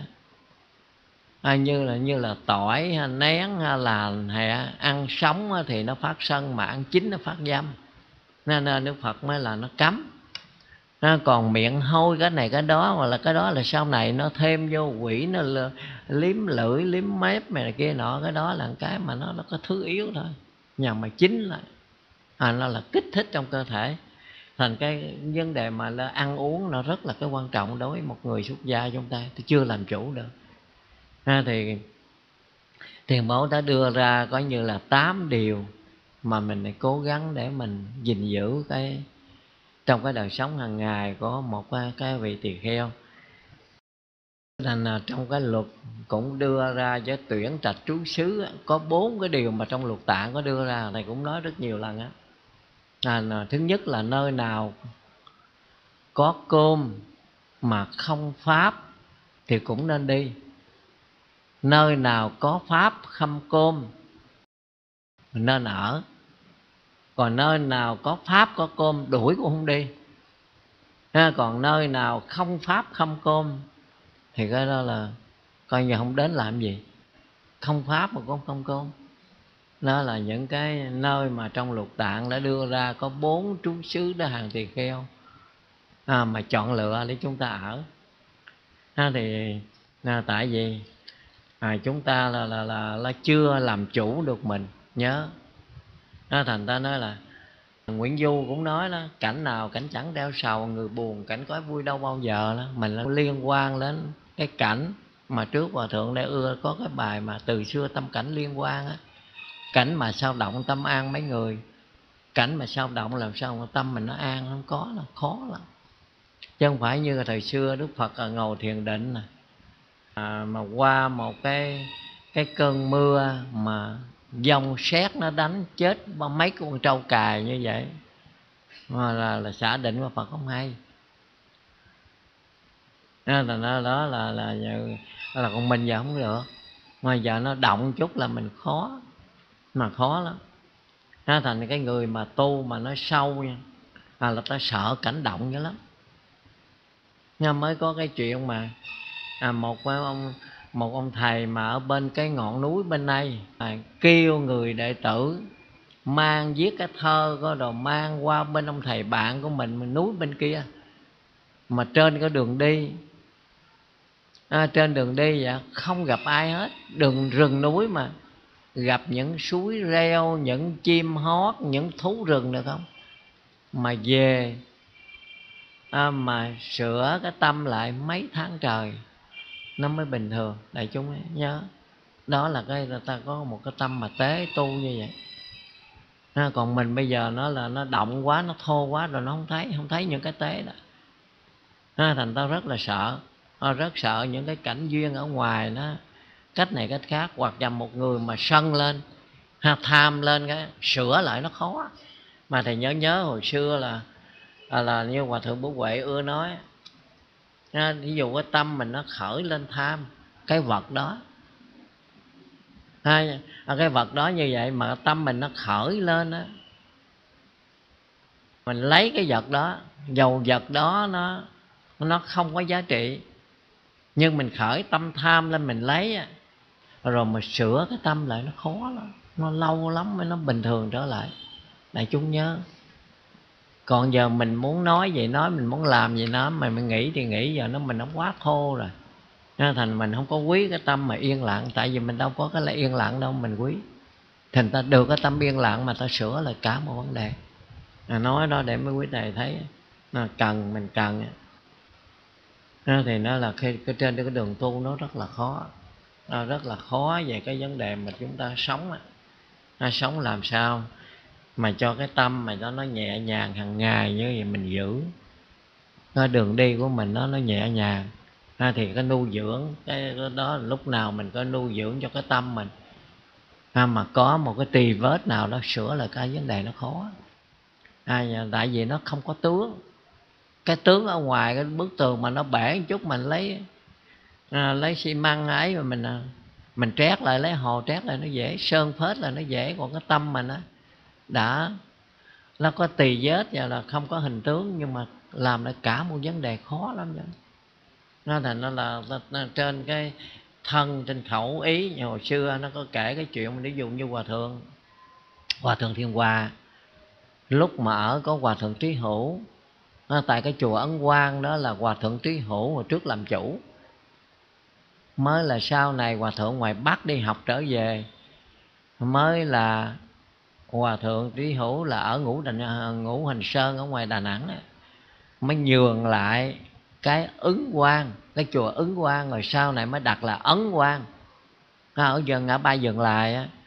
á. Như là tỏi hay nén hay là ăn sống thì nó phát sân, mà ăn chín nó phát dâm. Nên Đức Phật mới là nó cấm. Còn miệng hôi cái này cái đó, hoặc là cái đó là sau này nó thêm vô quỷ, nó liếm lưỡi liếm mép này kia nọ, cái đó là cái mà nó có thứ yếu thôi. Nhưng mà chính là nó là kích thích trong cơ thể. Thành cái vấn đề mà là ăn uống nó rất là cái quan trọng đối với một người xuất gia chúng ta, thì chưa làm chủ được. Thì Thiền Bố đã đưa ra có như là 8 điều mà mình cố gắng để mình gìn giữ cái trong cái đời sống hàng ngày của một cái vị tỳ kheo. Nên trong cái luật cũng đưa ra với tuyển trạch trú xứ có 4 cái điều mà trong luật Tạng có đưa ra, thầy cũng nói rất nhiều lần á. Thứ nhất là nơi nào có cơm mà không pháp thì cũng nên đi. Nơi nào có pháp không cơm nên ở. Còn nơi nào có pháp có cơm đuổi cũng không đi. Còn nơi nào không pháp không cơm thì cái đó là coi như không đến làm gì. Không pháp mà cũng không cơm. Đó là những cái nơi mà trong luật Tạng đã đưa ra có 4 trú xứ để hàng tỳ kheo mà chọn lựa để chúng ta ở. Thì tại vì chúng ta là chưa làm chủ được mình, nhớ. Thành ta nói là Nguyễn Du cũng nói đó, cảnh nào cảnh chẳng đeo sầu, người buồn cảnh có vui đâu bao giờ đó. Mình là liên quan đến cái cảnh mà trước Hòa Thượng đã ưa có cái bài mà từ xưa tâm cảnh liên quan á. Cảnh mà sao động tâm an mấy người, cảnh mà sao động làm sao mà tâm mình nó an, không có là khó lắm. Chứ không phải như thời xưa Đức Phật ngồi thiền định nè, mà qua một cái cơn mưa mà dông sét nó đánh chết mấy con trâu cài như vậy, mà là xả định mà Phật không hay. Nên là đó là còn mình giờ không được, mà giờ nó động chút là mình khó, mà khó lắm. Thành cái người mà tu mà nó sâu nha, là ta sợ cảnh động dữ lắm. Mới có cái chuyện mà một ông thầy mà ở bên cái ngọn núi bên đây kêu người đệ tử mang viết cái thơ có đồ mang qua bên ông thầy bạn của mình núi bên kia. Mà trên cái đường đi trên đường đi vậy không gặp ai hết, đường rừng núi mà gặp những suối reo, những chim hót, những thú rừng được không? Mà về mà sửa cái tâm lại mấy tháng trời nó mới bình thường. Đại chúng nhớ, đó là cái người ta có một cái tâm mà tế tu như vậy. Còn mình bây giờ nó động quá, nó thô quá rồi nó không thấy những cái tế đó. Thành ta rất là sợ, rất sợ những cái cảnh duyên ở ngoài nó cách này cách khác. Hoặc là một người mà sân lên, tham lên, cái sửa lại nó khó. Mà thầy nhớ hồi xưa là như Hòa Thượng Bố Huệ ưa nói, ví dụ cái tâm mình nó khởi lên tham cái vật đó, cái vật đó như vậy mà tâm mình nó khởi lên á, mình lấy cái vật đó, dầu vật đó nó không có giá trị, nhưng mình khởi tâm tham lên mình lấy rồi mà sửa cái tâm lại nó khó lắm. nó lâu lắm mới nó bình thường trở lại. Đại chúng nhớ. Còn giờ mình muốn nói gì nói, mình muốn làm gì nói, mà mình nghĩ thì nghĩ, giờ mình nó quá thô rồi. Nên thành mình không có quý cái tâm mà yên lặng. Tại vì mình đâu có cái là yên lặng đâu mình quý. Thành ta được cái tâm yên lặng mà ta sửa lại cả một vấn đề. Nói đó để mấy quý thầy thấy cần, mình cần. Thì nó là khi trên cái đường tu nó rất là khó. Nó rất là khó về cái vấn đề mà chúng ta sống. Sống làm sao mà cho cái tâm mà cho nó nhẹ nhàng hàng ngày như vậy mình giữ. Cái đường đi của mình nó nhẹ nhàng. Thì cái nuôi dưỡng cái đó lúc nào mình có nuôi dưỡng cho cái tâm mình. Mà có một cái tì vết nào đó sửa lại cái vấn đề nó khó. Tại vì nó không có tướng. Cái tướng ở ngoài cái bức tường mà nó bể một chút, mình lấy xi măng ấy mà mình trét lại, lấy hồ trét lại nó dễ, sơn phết là nó dễ. Còn cái tâm mình đã nó có tì vết và là không có hình tướng, nhưng mà làm lại cả một vấn đề khó lắm vậy. Nó thành nó là trên cái thân, trên khẩu ý. Như hồi xưa nó có kể cái chuyện mình ví dụ như Hòa thượng Thiên Hòa, lúc mà ở có Hòa thượng Trí Hữu, tại cái chùa Ấn Quang đó là Hòa thượng Trí Hữu hồi trước làm chủ, mới là sau này Hòa thượng ngoài Bắc đi học trở về, mới là Hòa thượng Trí Hữu là ở Ngũ Hành Sơn ở ngoài Đà Nẵng ấy, mới nhường lại cái Ứng Quang, cái chùa Ứng Quang, rồi sau này mới đặt là Ấn Quang ở gần ngã ba Dừng Lại á.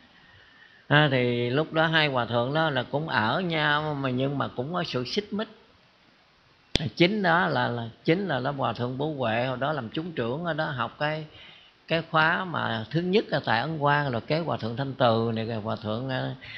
Thì lúc đó hai hòa thượng đó là cũng ở nhau, mà nhưng mà cũng có sự xích mích. Chính đó chính là hòa thượng Bố Huệ hồi đó làm chúng trưởng ở đó, học cái khóa mà thứ nhất là tại Ấn Quang, rồi kế hòa thượng Thanh Từ này, rồi hòa thượng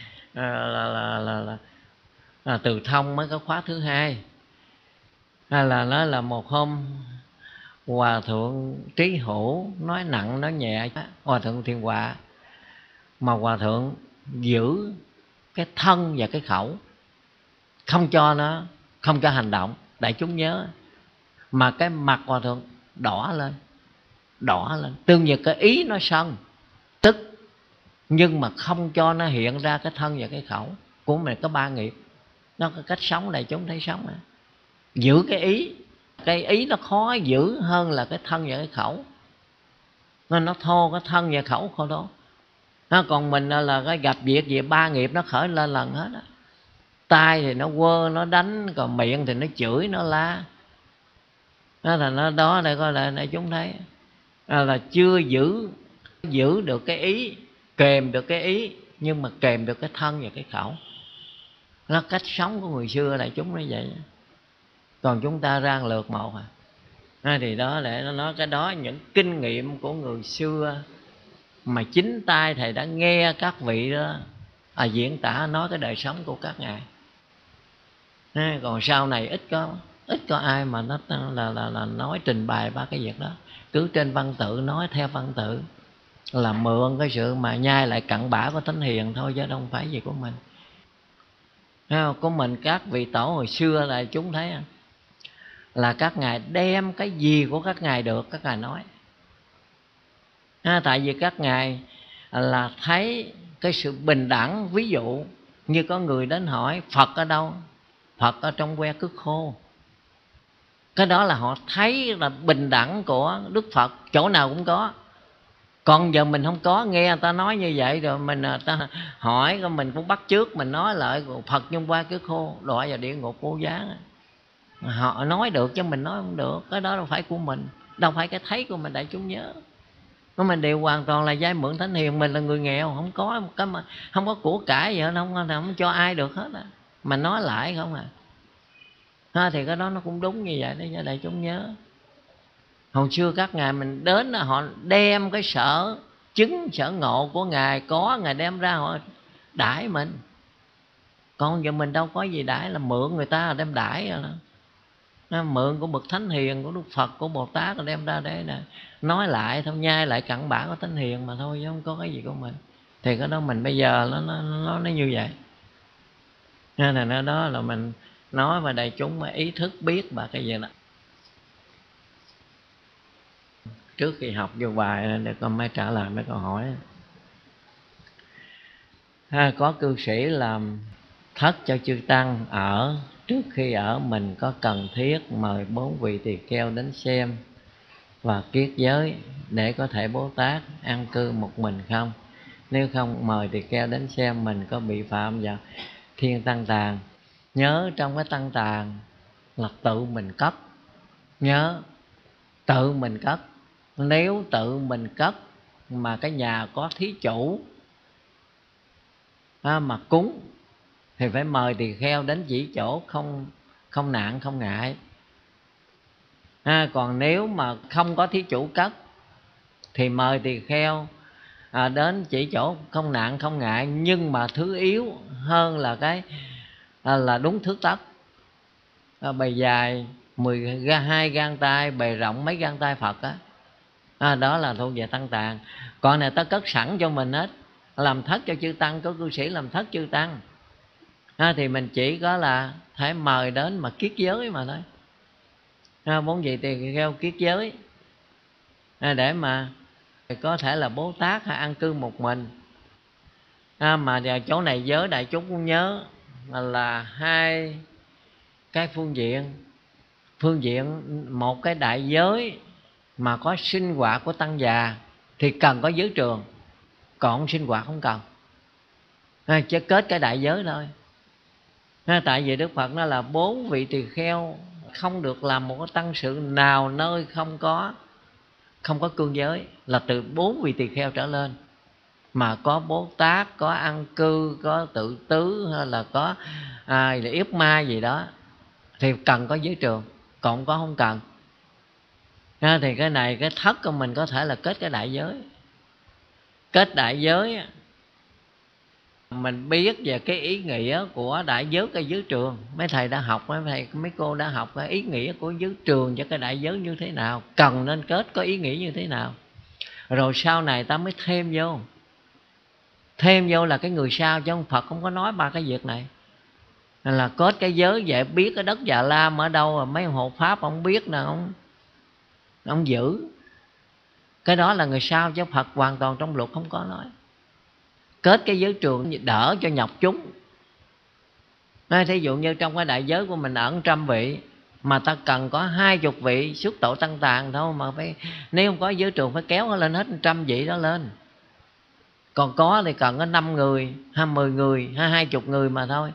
Từ Thông mới có khóa thứ hai. Là nó là một hôm Hòa thượng Trí Hữu nói nặng nói nhẹ Hòa thượng Thiên Hòa, mà Hòa thượng giữ cái thân và cái khẩu, không cho hành động. Đại chúng nhớ, mà cái mặt Hòa thượng đỏ lên, tương như cái ý nó sân tức, nhưng mà không cho nó hiện ra cái thân và cái khẩu của mình. Có ba nghiệp, nó có cách sống. Đại chúng thấy sống giữ cái ý nó khó giữ hơn là cái thân và cái khẩu. Nó thô cái thân và khẩu khô đó. Còn mình là cái gặp việc gì ba nghiệp nó khởi lên lần hết á. Tai thì nó quơ nó đánh, còn miệng thì nó chửi nó la. Thành nó đó đây coi lại để chúng thấy là chưa giữ được cái ý, kềm được cái ý, nhưng mà kềm được cái thân và cái khẩu. Nó cách sống của người xưa đại chúng nó vậy. Còn chúng ta rang lược một thì đó để nó nói cái đó, những kinh nghiệm của người xưa mà chính tay thầy đã nghe các vị đó diễn tả nói cái đời sống của các ngài. Còn sau này ít có ai mà nó là nói trình bày ba cái việc đó. Cứ trên văn tự nói theo văn tự, là mượn cái sự mà nhai lại cặn bã của Thánh Hiền thôi, chứ không phải gì của mình. Của mình các vị tổ hồi xưa là chúng thấy là các ngài đem cái gì của các ngài được các ngài nói. Tại vì các ngài là thấy cái sự bình đẳng. Ví dụ như có người đến hỏi Phật ở đâu, Phật ở trong que cứt khô. Cái đó là họ thấy là bình đẳng của Đức Phật, chỗ nào cũng có. Còn giờ mình không có, nghe người ta nói như vậy rồi mình ta hỏi, rồi mình cũng bắt chước mình nói lại Phật trong que cứt khô đọa vào địa ngục vô gián. Họ nói được chứ mình nói không được. Cái đó đâu phải của mình, đâu phải cái thấy của mình. Đại chúng nhớ, mình đều hoàn toàn là vay mượn Thánh Hiền. Mình là người nghèo, không có cái mà không có của cải gì hết, không cho ai được hết mà nói lại không thì cái đó nó cũng đúng như vậy đấy cho đại chúng nhớ. Hồi xưa các ngài mình đến họ đem cái sở chứng sở ngộ của ngài có, ngài đem ra họ đãi mình. Còn giờ mình đâu có gì đãi, là mượn người ta đem đãi rồi đó. Mượn của bậc Thánh Hiền, của Đức Phật, của Bồ Tát rồi đem ra để nói lại thôi, nhai lại cặn bã của Thánh Hiền mà thôi, chứ không có cái gì của mình. Thì cái đó mình bây giờ nó như vậy. Nên là nó đó là mình nói và đại chúng mà ý thức biết bà cái gì đó. Trước khi học vô bài để con mới trả lời mấy câu hỏi. Có cư sĩ làm thất cho chư tăng ở. Trước khi ở mình có cần thiết mời 4 vị tỳ kheo đến xem và kiết giới để có thể Bồ Tát an cư một mình không? Nếu không mời tỳ kheo đến xem, mình có bị phạm vào thiên tăng tàn. Nhớ trong cái tăng tàn là tự mình cất. Nhớ tự mình cất. Nếu tự mình cất mà cái nhà có thí chủ mà cúng thì phải mời tỳ kheo đến chỉ chỗ, không nạn không ngại. Còn nếu mà không có thí chủ cất thì mời tỳ kheo đến chỉ chỗ không nạn không ngại, nhưng mà thứ yếu hơn là cái là đúng thước tấc. Bề dài 12 gang tay, bề rộng mấy gang tay Phật á. Đó là thuộc về tăng tàn. Còn này ta cất sẵn cho mình hết, làm thất cho chư tăng, có cư sĩ làm thất chư tăng thì mình chỉ có là phải mời đến mà kiết giới mà thôi. 4 vị tỳ kheo kiết giới để mà có thể là Bồ Tát hay an cư một mình. Mà chỗ này giới đại chúng cũng nhớ là hai cái phương diện. Phương diện một cái đại giới mà có sinh hoạt của tăng già thì cần có giới trường, còn sinh hoạt không cần. Chỉ kết cái đại giới thôi. Tại vì Đức Phật nói là 4 vị tỳ kheo không được làm một cái tăng sự nào nơi không có cương giới, là từ 4 vị tỳ kheo trở lên. Mà có Bồ Tát, có an cư, có tự tứ, hay là có yếp ma gì đó thì cần có giới trường, còn có không cần. Thì cái này cái thất của mình có thể là kết cái đại giới. Kết đại giới mình biết về cái ý nghĩa của đại giới cái giới trường. Mấy thầy đã học, mấy cô đã học cái ý nghĩa của giới trường cho cái đại giới như thế nào, cần nên kết có ý nghĩa như thế nào. Rồi sau này ta mới thêm vô là cái người sau, chứ ông Phật không có nói ba cái việc này. Nên là kết cái giới vậy, biết cái đất Già Lam ở đâu, rồi mấy hộ pháp ông biết nè, ông giữ. Cái đó là người sau, chứ Phật hoàn toàn trong luật không có nói. Kết cái giới trường đỡ cho nhọc chúng. Thí dụ như trong cái đại giới của mình ở 100 vị, mà ta cần có 20 vị xuất tội tăng tàn thôi, mà phải, nếu không có giới trường phải kéo nó lên hết 100 vị đó lên. Còn có thì cần có 5 người, hay 10 người, hay 20 người mà thôi.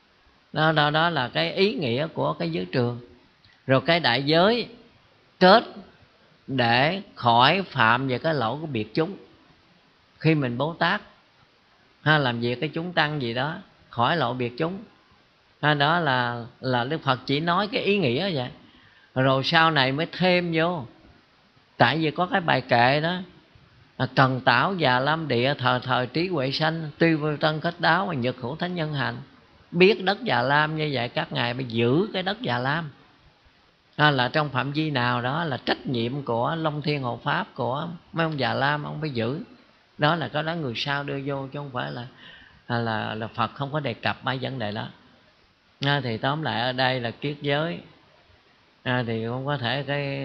Đó là cái ý nghĩa của cái giới trường. Rồi cái đại giới kết để khỏi phạm về cái lỗi của biệt chúng. Khi mình Bồ Tát làm việc cái chúng tăng gì đó, khỏi lỗi biệt chúng. Đó là Đức Phật chỉ nói cái ý nghĩa vậy. Rồi sau này mới thêm vô. Tại vì có cái bài kệ đó, cần tảo Già Lam địa, thời trí huệ sanh, tuy vô tân cách đáo mà nhật hữu thánh nhân hành. Biết đất Già Lam như vậy, các ngài phải giữ cái đất Già Lam. Là trong phạm vi nào đó là trách nhiệm của Long Thiên Hộ Pháp, của mấy ông Già Lam, ông phải giữ. Đó là cái đó người sau đưa vô, chứ không phải là Phật không có đề cập mấy vấn đề đó. Thì tóm lại ở đây là kiết giới. Thì không có thể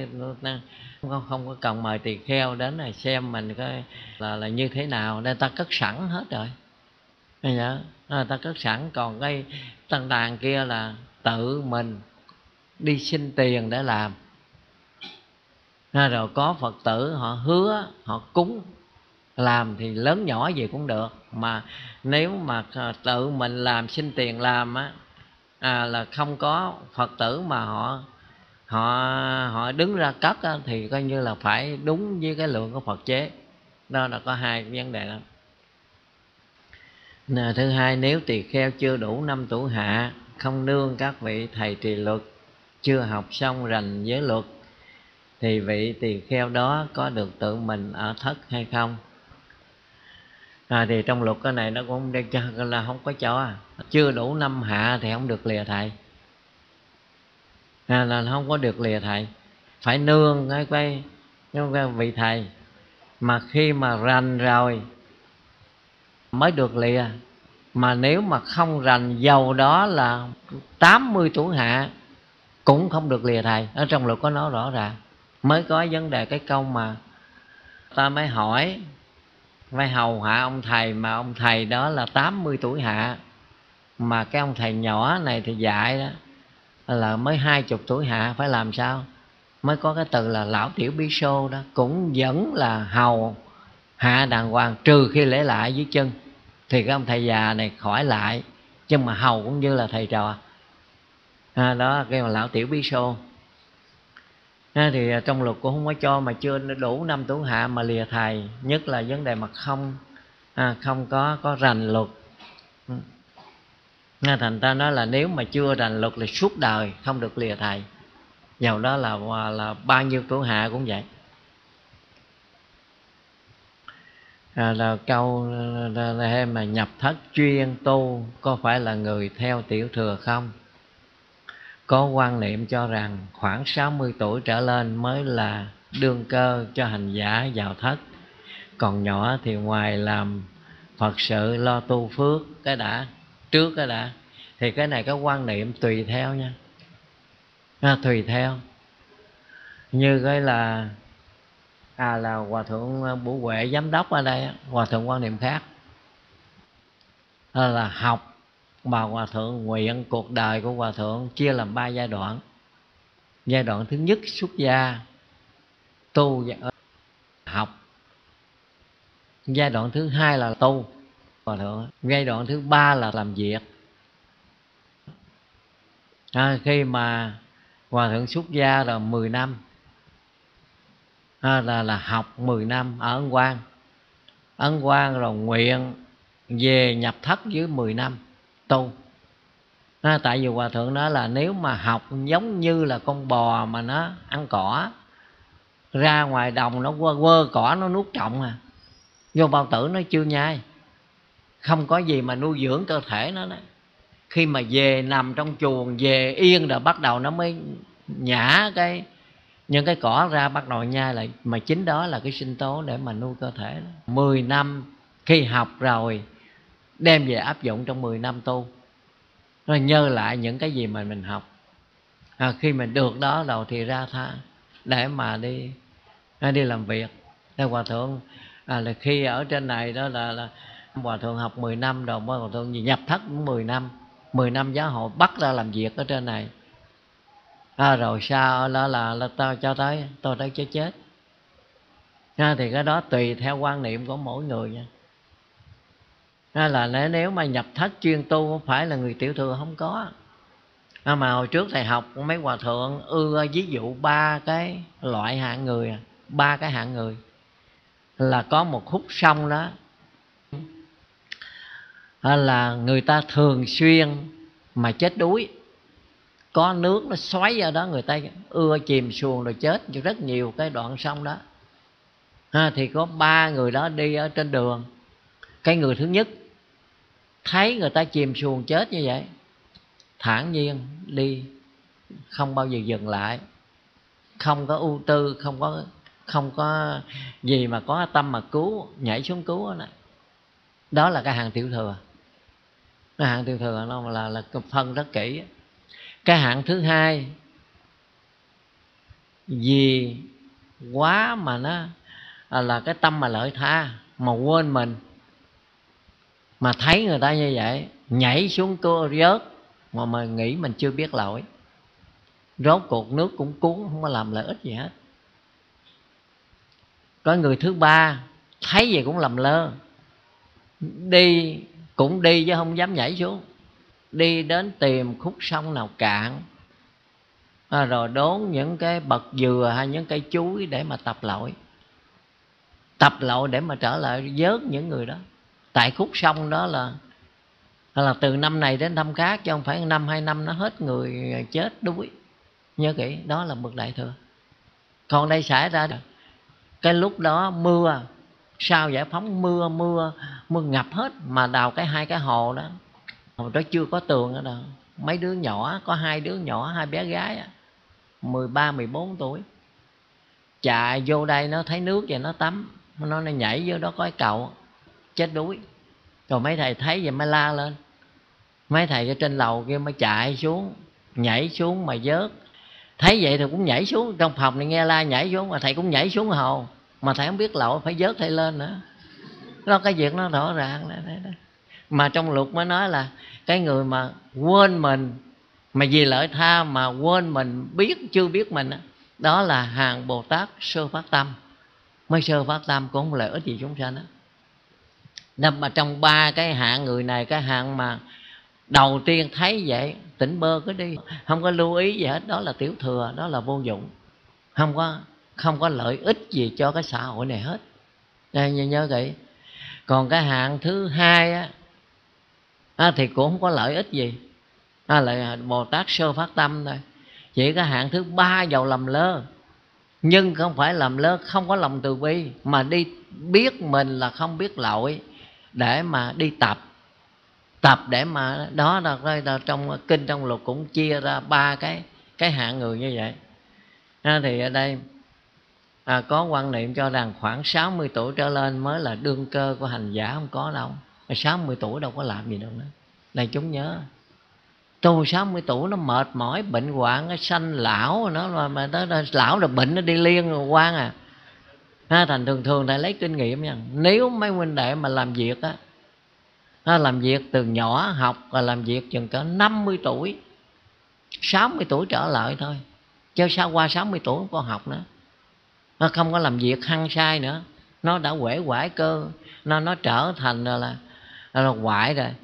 không có cần mời tỳ kheo đến là xem mình cái là như thế nào, nên ta cất sẵn hết rồi. Ta cất sẵn. Còn cái tăng tàn kia là tự mình đi xin tiền để làm. Rồi có Phật tử họ hứa, họ cúng làm thì lớn nhỏ gì cũng được. Mà nếu mà tự mình làm, xin tiền làm là không có Phật tử mà họ đứng ra cất thì coi như là phải đúng với cái lượng của Phật chế. Đó là có hai cái vấn đề đó. Thứ hai, nếu tỳ kheo chưa đủ 5 tuổi hạ, không nương các vị thầy trì luật, chưa học xong rành giới luật, thì vị tỳ kheo đó có được tự mình ở thất hay không? Thì trong luật cái này nó cũng là không có cho. Chưa đủ 5 hạ thì không được lìa thầy. Là không có được lìa thầy, phải nương cái vị thầy. Mà khi mà rành rồi mới được lìa. Mà nếu mà không rành, dầu đó là 80 tuổi hạ cũng không được lìa thầy. Ở trong luật có nói rõ ràng. Mới có vấn đề cái câu mà ta mới hỏi phải hầu hạ ông thầy, mà ông thầy đó là 80 tuổi hạ, mà cái ông thầy nhỏ này thì dạy đó là mới 20 tuổi hạ. Phải làm sao mới có cái từ là lão tiểu bí xô đó, cũng vẫn là hầu hạ đàng hoàng, trừ khi lễ lại dưới chân thì cái ông thầy già này khỏi lại, chứ mà hầu cũng như là thầy trò. Đó kêu là lão tiểu bí xô. Thì trong luật cũng không có cho mà chưa đủ 5 tuổi hạ mà lìa thầy, nhất là vấn đề mà không có rành luật. Thành ta nói là nếu mà chưa rành luật là suốt đời không được lìa thầy, dầu đó là bao nhiêu tuổi hạ cũng vậy. Là câu thêm mà nhập thất chuyên tu có phải là người theo tiểu thừa không? Có quan niệm cho rằng khoảng 60 tuổi trở lên mới là đương cơ cho hành giả vào thất, còn nhỏ thì ngoài làm Phật sự lo tu phước cái đã, trước cái đã. Thì cái này có quan niệm tùy theo nha, tùy theo. Như cái là là Hòa Thượng Bủ Huệ giám đốc ở đây, Hòa Thượng quan niệm khác, là học mà Hòa Thượng nguyện cuộc đời của Hòa Thượng chia làm 3 giai đoạn. Giai đoạn thứ nhất xuất gia tu học, giai đoạn thứ hai là tu Hòa Thượng, giai đoạn thứ ba là làm việc. Khi mà Hòa Thượng xuất gia là 10 năm, là học 10 năm ở Ấn Quang, rồi nguyện về nhập thất dưới 10 năm tu. Tại vì Hòa Thượng nói là nếu mà học giống như là con bò mà nó ăn cỏ, ra ngoài đồng nó quơ cỏ nó nuốt trọng vô bao tử nó chưa nhai, không có gì mà nuôi dưỡng cơ thể nó đó. Khi mà về nằm trong chuồng, về yên rồi bắt đầu nó mới nhả những cái cỏ ra, bắt đầu nhai lại, mà chính đó là cái sinh tố để mà nuôi cơ thể đó. 10 năm khi học rồi đem về áp dụng trong 10 năm tu, rồi nhớ lại những cái gì mà mình học. Khi mình được đó rồi thì ra tha để mà đi làm việc. Nên Hòa Thượng là khi ở trên này đó là Hòa Thượng học 10 năm rồi mới Hòa Thượng nhập thất cũng 10 năm. 10 năm giáo hội bắt ra làm việc ở trên này. Rồi sao đó là tao cho tôi tới chết. Thì cái đó tùy theo quan niệm của mỗi người nha. Là nếu mà nhập thất chuyên tu không phải là người tiểu thừa, không có. Mà hồi trước thầy học mấy Hòa Thượng ví dụ 3 cái loại hạng người, 3 cái hạng người là có một khúc sông đó, là người ta thường xuyên mà chết đuối, có nước nó xoáy vào đó người ta chìm xuồng rồi chết, rất nhiều cái đoạn sông đó. Thì có 3 người đó đi ở trên đường. Cái người thứ nhất thấy người ta chìm xuồng chết như vậy, thản nhiên đi, không bao giờ dừng lại, không có ưu tư, không có gì mà có tâm mà cứu, nhảy xuống cứu đó. Đó là cái hàng tiểu thừa. Cái hạng tiểu thừa nó là phân rất kỹ. Cái hạng thứ hai, vì quá mà nó là cái tâm mà lợi tha, mà quên mình, mà thấy người ta như vậy nhảy xuống cua rớt mà nghĩ mình chưa biết lỗi, rốt cuộc nước cũng cuốn, không có làm lợi ích gì hết. Có người thứ ba thấy gì cũng làm lơ, đi cũng đi chứ không dám nhảy xuống, đi đến tìm khúc sông nào cạn, rồi đốn những cái bậc dừa hay những cây chuối để mà tập lội để mà trở lại vớt những người đó. Tại khúc sông đó là từ năm này đến năm khác, chứ không phải 1 năm 2 năm nó hết người chết đuối. Nhớ kỹ, đó là bậc đại thừa. Còn đây xảy ra cái lúc đó mưa, sau giải phóng mưa ngập hết, mà đào 2 cái hồ đó, hồi đó chưa có tường ở đâu. Mấy đứa nhỏ, có 2 đứa nhỏ, 2 bé gái 13, 14 tuổi chạy vô đây, nó thấy nước và nó tắm, nó nhảy vô đó có cái cầu, chết đuối. Rồi mấy thầy thấy vậy mới la lên, mấy thầy ở trên lầu kia mới chạy xuống, nhảy xuống mà vớt. Thấy vậy thì cũng nhảy xuống, trong phòng này nghe la nhảy xuống, mà thầy cũng nhảy xuống hồ, mà thầy không biết lội phải vớt thầy lên nữa. Đó, cái việc nó rõ ràng là đấy. Mà trong luật mới nói là cái người mà quên mình mà vì lợi tha mà quên mình, chưa biết mình, đó là hàng Bồ Tát sơ phát tâm. Mới sơ phát tâm cũng không lợi ích gì chúng sanh đó. Nên mà trong ba cái hạng người này, cái hạng mà đầu tiên thấy vậy tỉnh bơ cứ đi, không có lưu ý gì hết, đó là tiểu thừa, đó là vô dụng, không có lợi ích gì cho cái xã hội này hết. Đây, nhớ kỹ. Còn cái hạng thứ hai thì cũng không có lợi ích gì, là Bồ Tát sơ phát tâm thôi. Chỉ cái hạng thứ ba giàu làm lơ, nhưng không phải làm lơ không có lòng từ bi, mà đi biết mình là không biết lỗi để mà đi tập để mà đó là trong kinh, trong luật cũng chia ra ba cái hạng người như vậy. Thì ở đây có quan niệm cho rằng khoảng 60 tuổi trở lên mới là đương cơ của hành giả, không có đâu. 60 tuổi đâu có làm gì đâu nữa. Này chúng nhớ, tu 60 tuổi nó mệt mỏi, bệnh hoạn, nó sanh lão, nó mà nó lão là bệnh, nó đi liên rồi quan thành thường thầy lấy kinh nghiệm nha. Nếu mấy huynh đệ mà làm việc làm việc từ nhỏ học và làm việc chừng cỡ 50 tuổi 60 tuổi trở lại thôi, chứ sao qua 60 tuổi không có học nữa, nó không có làm việc hăng say nữa, nó đã uể oải cơ, nó trở thành là hoại rồi.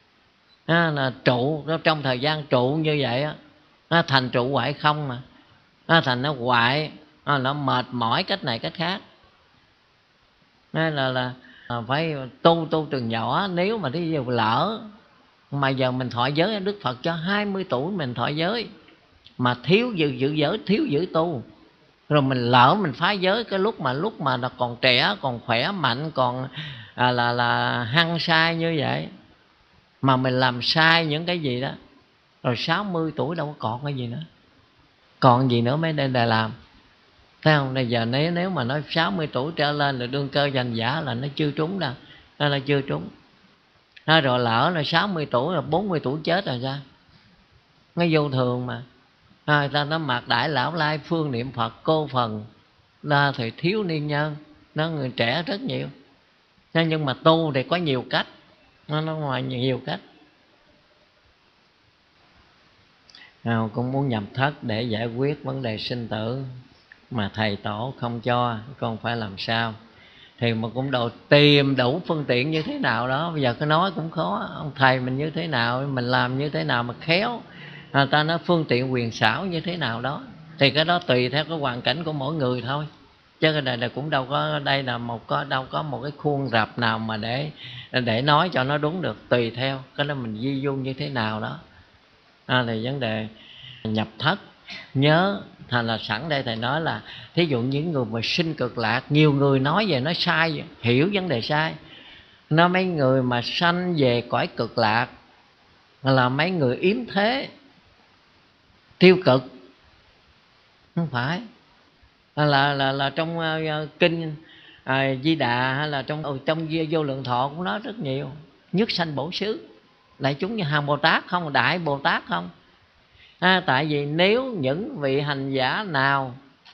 Là trụ, nó trong thời gian trụ như vậy nó thành trụ hoại không, mà nó thành nó hoại, nó mệt mỏi cách này cách khác. Nên là phải tu từ nhỏ. Nếu mà thí dụ lỡ mà giờ mình thọ giới, Đức Phật cho 20 tuổi mình thọ giới, mà thiếu giữ giới, thiếu giữ tu, rồi mình lỡ mình phá giới cái lúc mà nó còn trẻ, còn khỏe mạnh, còn là hăng say như vậy, mà mình làm sai những cái gì đó, rồi 60 tuổi đâu có còn cái gì nữa, còn gì nữa mới đây là làm. Thấy không? Bây giờ nếu mà nói 60 tuổi trở lên là đương cơ hành giả là nó chưa trúng đâu, nó là chưa trúng. Rồi lỡ là 60 tuổi là 40 tuổi chết rồi sao? Nó vô thường mà. Người ta nó mạc đại lão lai phương niệm Phật cô phần là thì thiếu niên nhân, nó người trẻ rất nhiều. Nhưng mà tu thì có nhiều cách, nó ngoài nhiều cách. Cũng muốn nhập thất để giải quyết vấn đề sinh tử, mà thầy tổ không cho, con phải làm sao? Thì mà cũng tìm đủ phương tiện như thế nào đó. Bây giờ cái nói cũng khó, ông thầy mình như thế nào, mình làm như thế nào mà khéo, ta nói phương tiện quyền xảo như thế nào đó, thì cái đó tùy theo cái hoàn cảnh của mỗi người thôi. Chứ cái này là cũng đâu có, đây là đâu có một cái khuôn rập nào mà để nói cho nó đúng được. Tùy theo cái đó mình di dung như thế nào đó. Thì vấn đề nhập thất, nhớ thành là sẵn đây thầy nói là thí dụ những người mà sinh cực lạc, nhiều người nói về nó sai, hiểu vấn đề sai. Nó mấy người mà sanh về cõi cực lạc là mấy người yếm thế, tiêu cực, không phải. Là trong kinh Di Đà, hay là trong Vô Lượng Thọ cũng nói rất nhiều. Nhất sanh bổ xứ, đại chúng như hàng Bồ Tát không, đại Bồ Tát không. Tại vì nếu những vị hành giả nào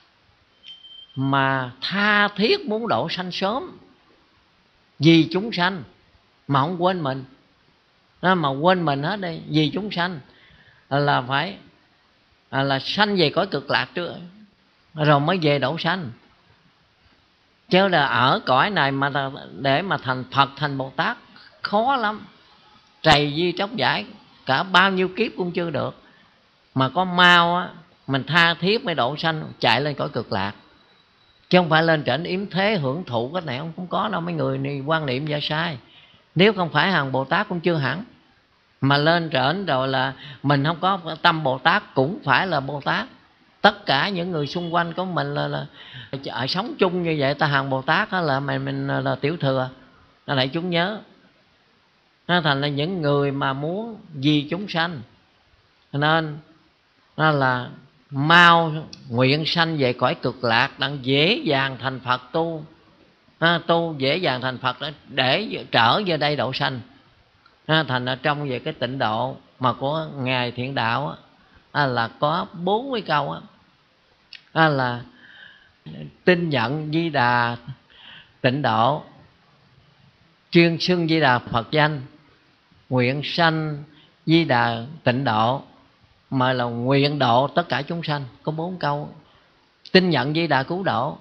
mà tha thiết muốn độ sanh sớm vì chúng sanh mà không quên mình, mà quên mình hết đi vì chúng sanh, là phải là sanh về cõi cực lạc trước rồi mới về độ sanh. Chứ là ở cõi này mà để mà thành Phật, thành Bồ Tát khó lắm, trầy di tróc giải, cả bao nhiêu kiếp cũng chưa được. Mà có mau mình tha thiết mới độ sanh, chạy lên cõi cực lạc, chứ không phải lên trển yếm thế hưởng thụ cái này. Không có đâu, mấy người này quan niệm ra sai. Nếu không phải hàng Bồ Tát cũng chưa hẳn, mà lên trển rồi là mình không có tâm Bồ Tát cũng phải là Bồ Tát. Tất cả những người xung quanh của mình là sống chung như vậy, ta hàng Bồ Tát là mình là tiểu thừa. Lại chúng nhớ, nó thành là những người mà muốn vì chúng sanh, nên nó là mau nguyện sanh về cõi cực lạc, đang dễ dàng thành Phật tu. Tu dễ dàng thành Phật để trở về đây độ sanh. Thành ra trong về cái tịnh độ mà của Ngài Thiện Đạo là có 40 câu là tin nhận Di Đà tịnh độ, chuyên xưng Di Đà Phật danh, nguyện sanh Di Đà tịnh độ, mà là nguyện độ tất cả chúng sanh. Có 4 câu. Tin nhận Di Đà cứu độ,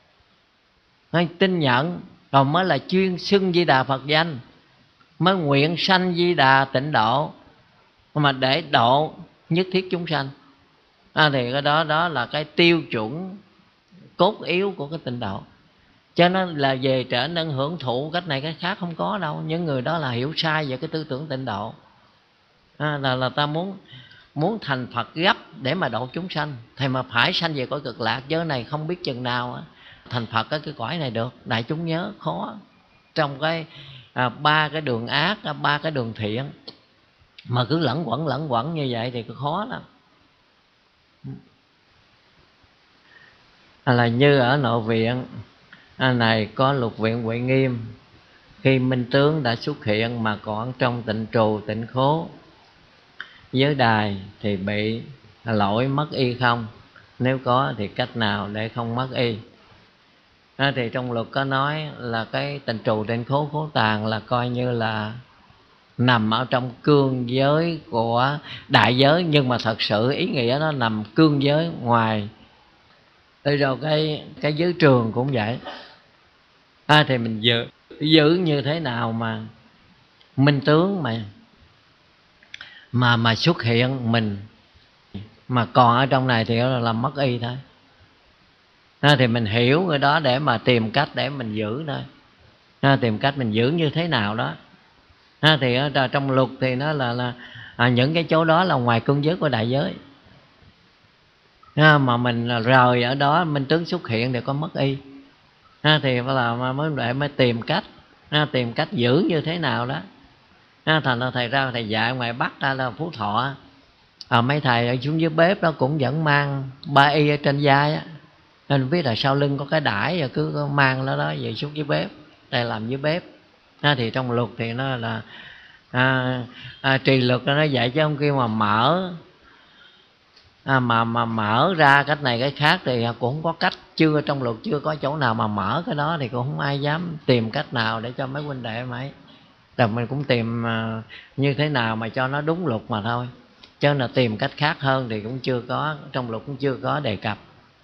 tin nhận rồi mới là chuyên xưng Di Đà Phật danh, mới nguyện sanh Di Đà tịnh độ, mà để độ nhất thiết chúng sanh. Thì cái đó là cái tiêu chuẩn cốt yếu của cái tịnh độ. Cho nên là về trở nên hưởng thụ cách này cái khác không có đâu. Những người đó là hiểu sai về cái tư tưởng tịnh độ. Là ta muốn thành Phật gấp để mà độ chúng sanh, thì mà phải sanh về cõi cực lạc. Chứ này không biết chừng nào thành Phật cái cõi này được. Đại chúng nhớ khó. Trong cái 3 cái đường ác, 3 cái đường thiện mà cứ lẫn quẩn như vậy thì khó lắm. Là như ở nội viện này có Lục Viện Huệ Nghiêm, khi minh tướng đã xuất hiện mà còn trong tịnh trù tịnh khố giới đài thì bị lỗi mất y không? Nếu có thì cách nào để không mất y? Thì trong luật có nói là cái tịnh trù tịnh khố khố tàng là coi như là nằm ở trong cương giới của đại giới, nhưng mà thật sự ý nghĩa nó nằm cương giới ngoài. Rồi cái giới trường cũng vậy. Thì mình giữ như thế nào mà minh tướng mà xuất hiện mình mà còn ở trong này thì nó là mất y thôi. Thì mình hiểu cái đó để mà tìm cách để mình giữ thôi. Tìm cách mình giữ như thế nào đó. Thì ở trong luật thì nó là những cái chỗ đó là ngoài cương giới của đại giới. Mà mình rời ở đó minh tướng xuất hiện thì có mất y. Thì là mới tìm cách giữ như thế nào đó. Thành ra thầy ra thầy dạy ngoài Bắc ra là Phú Thọ, mấy thầy ở xuống dưới bếp đó cũng vẫn mang 3 y ở trên vai á, nên biết là sau lưng có cái đãi rồi cứ mang nó đó về xuống dưới bếp để làm dưới bếp. Thì trong luật thì nó là trì luật nó dạy chứ không kêu mà mở mà mở ra cách này cái khác thì cũng không có cách. Chưa trong luật chưa có chỗ nào mà mở cái đó thì cũng không ai dám tìm cách nào để cho mấy huynh đệ mấy. Rồi mình cũng tìm như thế nào mà cho nó đúng luật mà thôi, chứ là tìm cách khác hơn thì cũng chưa có, trong luật cũng chưa có đề cập.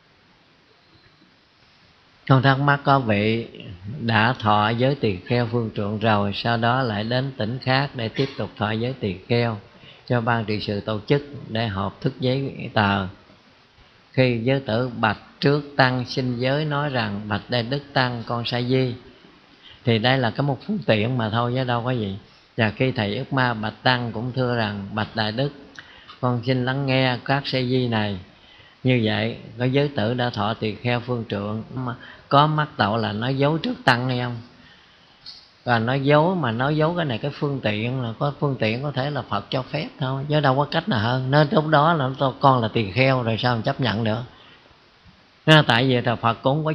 Con thắc mắc có vị đã thọ giới tỳ kheo phương trượng rồi, sau đó lại đến tỉnh khác để tiếp tục thọ giới tỳ kheo, cho ban trị sự tổ chức để họp thức giấy tờ. Khi giới tử bạch trước tăng xin giới nói rằng bạch Đại Đức Tăng con sa di, thì đây là cái một phương tiện mà thôi chứ đâu có gì. Và khi thầy Ước Ma bạch Tăng cũng thưa rằng bạch Đại Đức con xin lắng nghe các sa di này. Như vậy có giới tử đã thọ tỳ kheo phương trượng, mà có mắc tội là nói dối trước Tăng hay không? Và nói dối cái này cái phương tiện là có phương tiện có thể là Phật cho phép thôi, chứ đâu có cách nào hơn. Nên lúc đó là con là tỳ kheo rồi sao mình chấp nhận được? Tại vì là Phật cũng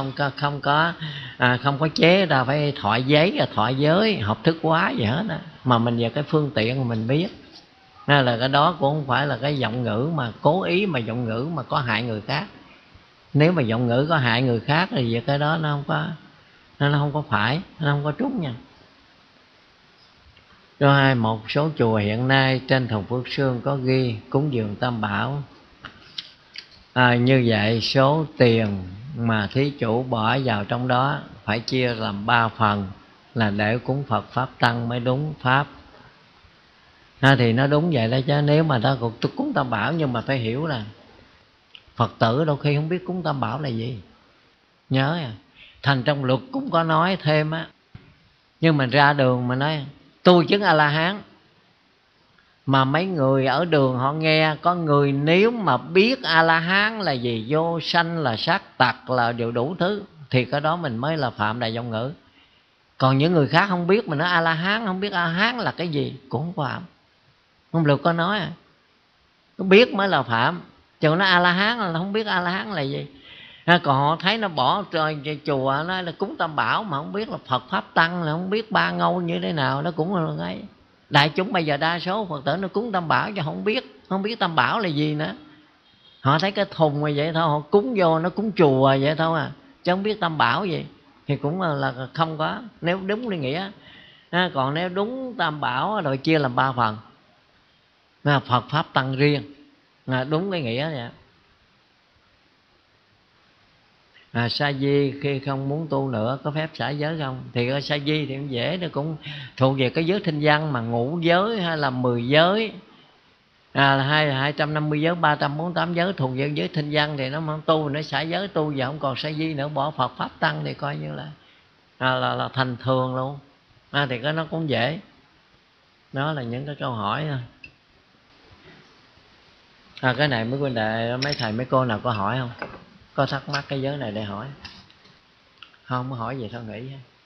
không có chế ra phải thọ giấy thọ giới học thức quá gì hết á, mà mình về cái phương tiện mà mình biết. Nên là cái đó cũng không phải là cái giọng ngữ mà cố ý, mà giọng ngữ mà có hại người khác. Nếu mà giọng ngữ có hại người khác thì về cái đó nó không có phải, nó không có trúng nha. Cho hai, một số chùa hiện nay trên Thùng Phước Sương có ghi cúng dường Tam Bảo. Như vậy số tiền mà thí chủ bỏ vào trong đó phải chia làm 3 phần, là để cúng Phật Pháp Tăng mới đúng Pháp. Thì nó đúng vậy đó chứ. Nếu mà ta cúng Tam Bảo, nhưng mà phải hiểu là Phật tử đôi khi không biết cúng Tam Bảo là gì. Nhớ thành trong luật cũng có nói thêm á. Nhưng mà ra đường mà nói tôi chứng A-la-hán, mà mấy người ở đường họ nghe, có người nếu mà biết A-la-hán là gì, vô sanh là sát tặc là đều đủ thứ, thì cái đó mình mới là phạm đại vọng ngữ. Còn những người khác không biết, mình nói A-la-hán, không biết A-hán là cái gì cũng không phạm. Không được có nói có biết mới là phạm. Chứ nó A-la-hán là không biết A-la-hán là gì. Còn họ thấy nó bỏ trời chùa nó là cúng Tam Bảo mà không biết là Phật Pháp Tăng, là không biết ba ngâu như thế nào, nó cũng là cái. Đại chúng bây giờ đa số Phật tử nó cúng Tam Bảo chứ không biết Tam Bảo là gì nữa. Họ thấy cái thùng như vậy thôi, họ cúng vô nó cúng chùa vậy thôi chứ không biết Tam Bảo gì. thì cũng là không có, nếu đúng đi nghĩa. Còn nếu đúng tam bảo rồi chia làm 3 phần, Phật pháp tăng riêng, đúng cái nghĩa vậy. Sa di khi không muốn tu nữa có phép xả giới không? Thì sa di thì cũng dễ, nó cũng thuộc về cái giới thinh văn, mà ngũ giới hay là 10 giới, là 250 giới, 348 giới thuộc về giới thinh văn, thì nó không tu, nó xả giới tu giờ không còn sa di nữa, bỏ Phật pháp tăng thì coi như là thành thường luôn. Thì cái nó cũng dễ. Đó là những cái câu hỏi thôi. Cái này mấy huynh đệ, mấy thầy mấy cô nào có hỏi không? Có thắc mắc cái giới này để hỏi không? Có hỏi gì sao nghĩ.